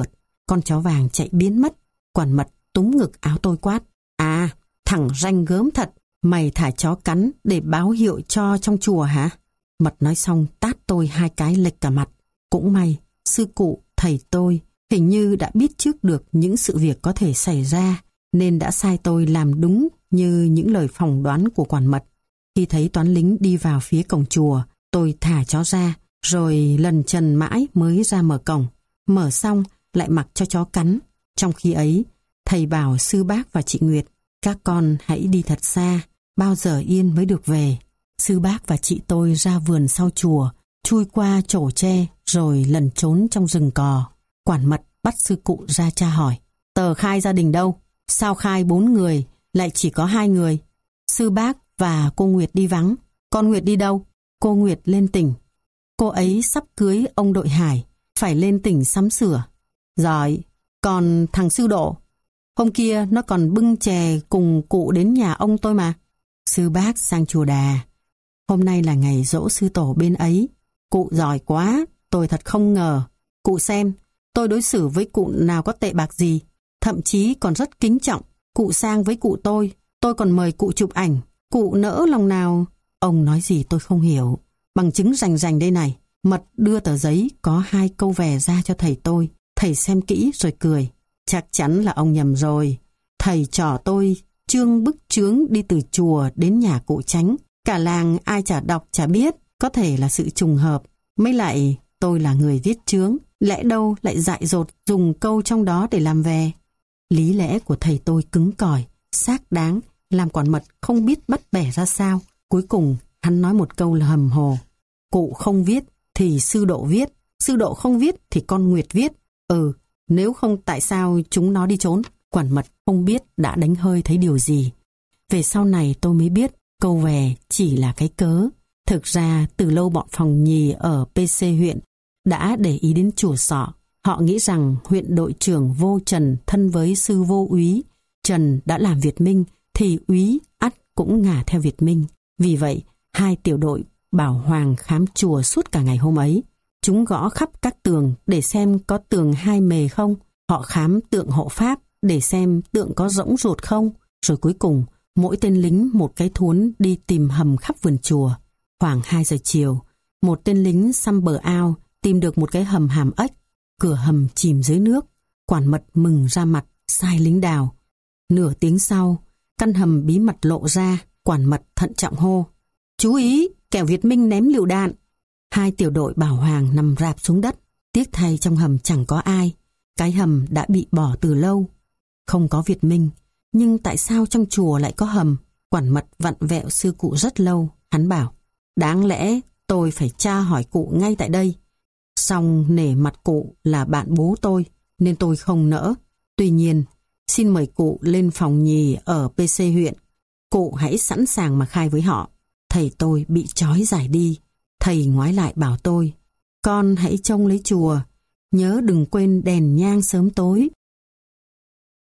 con chó vàng chạy biến mất. Quản mật túm ngực áo tôi quát: À, thằng ranh gớm thật, mày thả chó cắn để báo hiệu cho trong chùa hả? Mật nói xong tát tôi hai cái lệch cả mặt. Cũng may, sư cụ, thầy tôi hình như đã biết trước được những sự việc có thể xảy ra, nên đã sai tôi làm đúng như những lời phỏng đoán của quản mật. Khi thấy toán lính đi vào phía cổng chùa, tôi thả chó ra, rồi lần trần mãi mới ra mở cổng. Mở xong, lại mặc cho chó cắn. Trong khi ấy, thầy bảo sư bác và chị Nguyệt: Các con hãy đi thật xa, bao giờ yên mới được về. Sư bác và chị tôi ra vườn sau chùa, chui qua chổ tre, rồi lẩn trốn trong rừng cò. Quản mật bắt sư cụ ra tra hỏi: Tờ khai gia đình đâu? Sao khai bốn người, lại chỉ có hai người? Sư bác và cô Nguyệt đi vắng. Con Nguyệt đi đâu? Cô Nguyệt lên tỉnh. Cô ấy sắp cưới ông đội Hải, phải lên tỉnh sắm sửa. Giỏi. Còn thằng sư Độ? Hôm kia nó còn bưng chè cùng cụ đến nhà ông tôi mà. Sư bác sang chùa Đà. Hôm nay là ngày giỗ sư tổ bên ấy. Cụ giỏi quá, tôi thật không ngờ. Cụ xem, tôi đối xử với cụ nào có tệ bạc gì, thậm chí còn rất kính trọng. Cụ sang với cụ tôi, tôi còn mời cụ chụp ảnh. Cụ nỡ lòng nào? Ông nói gì tôi không hiểu. Bằng chứng rành rành đây này. Mật đưa tờ giấy có hai câu vè ra cho thầy tôi. Thầy xem kỹ rồi cười. Chắc chắn là ông nhầm rồi. Thầy trò tôi chương bức chướng đi từ chùa đến nhà cụ Chánh. Cả làng ai chả đọc chả biết, có thể là sự trùng hợp. Mới lại tôi là người viết chướng, lẽ đâu lại dại dột dùng câu trong đó để làm vè. Lý lẽ của thầy tôi cứng cỏi, xác đáng, làm quản mật không biết bắt bẻ ra sao. Cuối cùng hắn nói một câu là hầm hồ: Cụ không viết thì sư Độ viết, sư Độ không viết thì con Nguyệt viết. Ừ, nếu không tại sao chúng nó đi trốn? Quản mật không biết đã đánh hơi thấy điều gì. Về sau này tôi mới biết câu vè chỉ là cái cớ. Thực ra từ lâu bọn phòng nhì ở pê xê huyện đã để ý đến chùa Sọ. Họ nghĩ rằng huyện đội trưởng Vô Trần thân với sư Vô Úy. Trần đã làm Việt Minh thì Úy ắt cũng ngả theo Việt Minh. Vì vậy, hai tiểu đội bảo Hoàng khám chùa suốt cả ngày hôm ấy. Chúng gõ khắp các tường để xem có tường hai mề không. Họ khám tượng hộ pháp để xem tượng có rỗng ruột không. Rồi cuối cùng, mỗi tên lính một cái thuốn đi tìm hầm khắp vườn chùa. Khoảng hai giờ chiều, một tên lính xăm bờ ao tìm được một cái hầm hàm ếch. Cửa hầm chìm dưới nước. Quản mật mừng ra mặt, sai lính đào. Nửa tiếng sau, căn hầm bí mật lộ ra. Quản mật thận trọng hô: Chú ý, kẻo Việt Minh ném lựu đạn. Hai tiểu đội bảo Hoàng nằm rạp xuống đất. Tiếc thay trong hầm chẳng có ai. Cái hầm đã bị bỏ từ lâu. Không có Việt Minh, nhưng tại sao trong chùa lại có hầm? Quản mật vặn vẹo sư cụ rất lâu. Hắn bảo: Đáng lẽ tôi phải tra hỏi cụ ngay tại đây. Song nể mặt cụ là bạn bố tôi, nên tôi không nỡ. Tuy nhiên, xin mời cụ lên phòng nhì ở pê xê huyện. Cụ hãy sẵn sàng mà khai với họ. Thầy tôi bị trói giải đi. Thầy ngoái lại bảo tôi: Con hãy trông lấy chùa. Nhớ đừng quên đèn nhang sớm tối.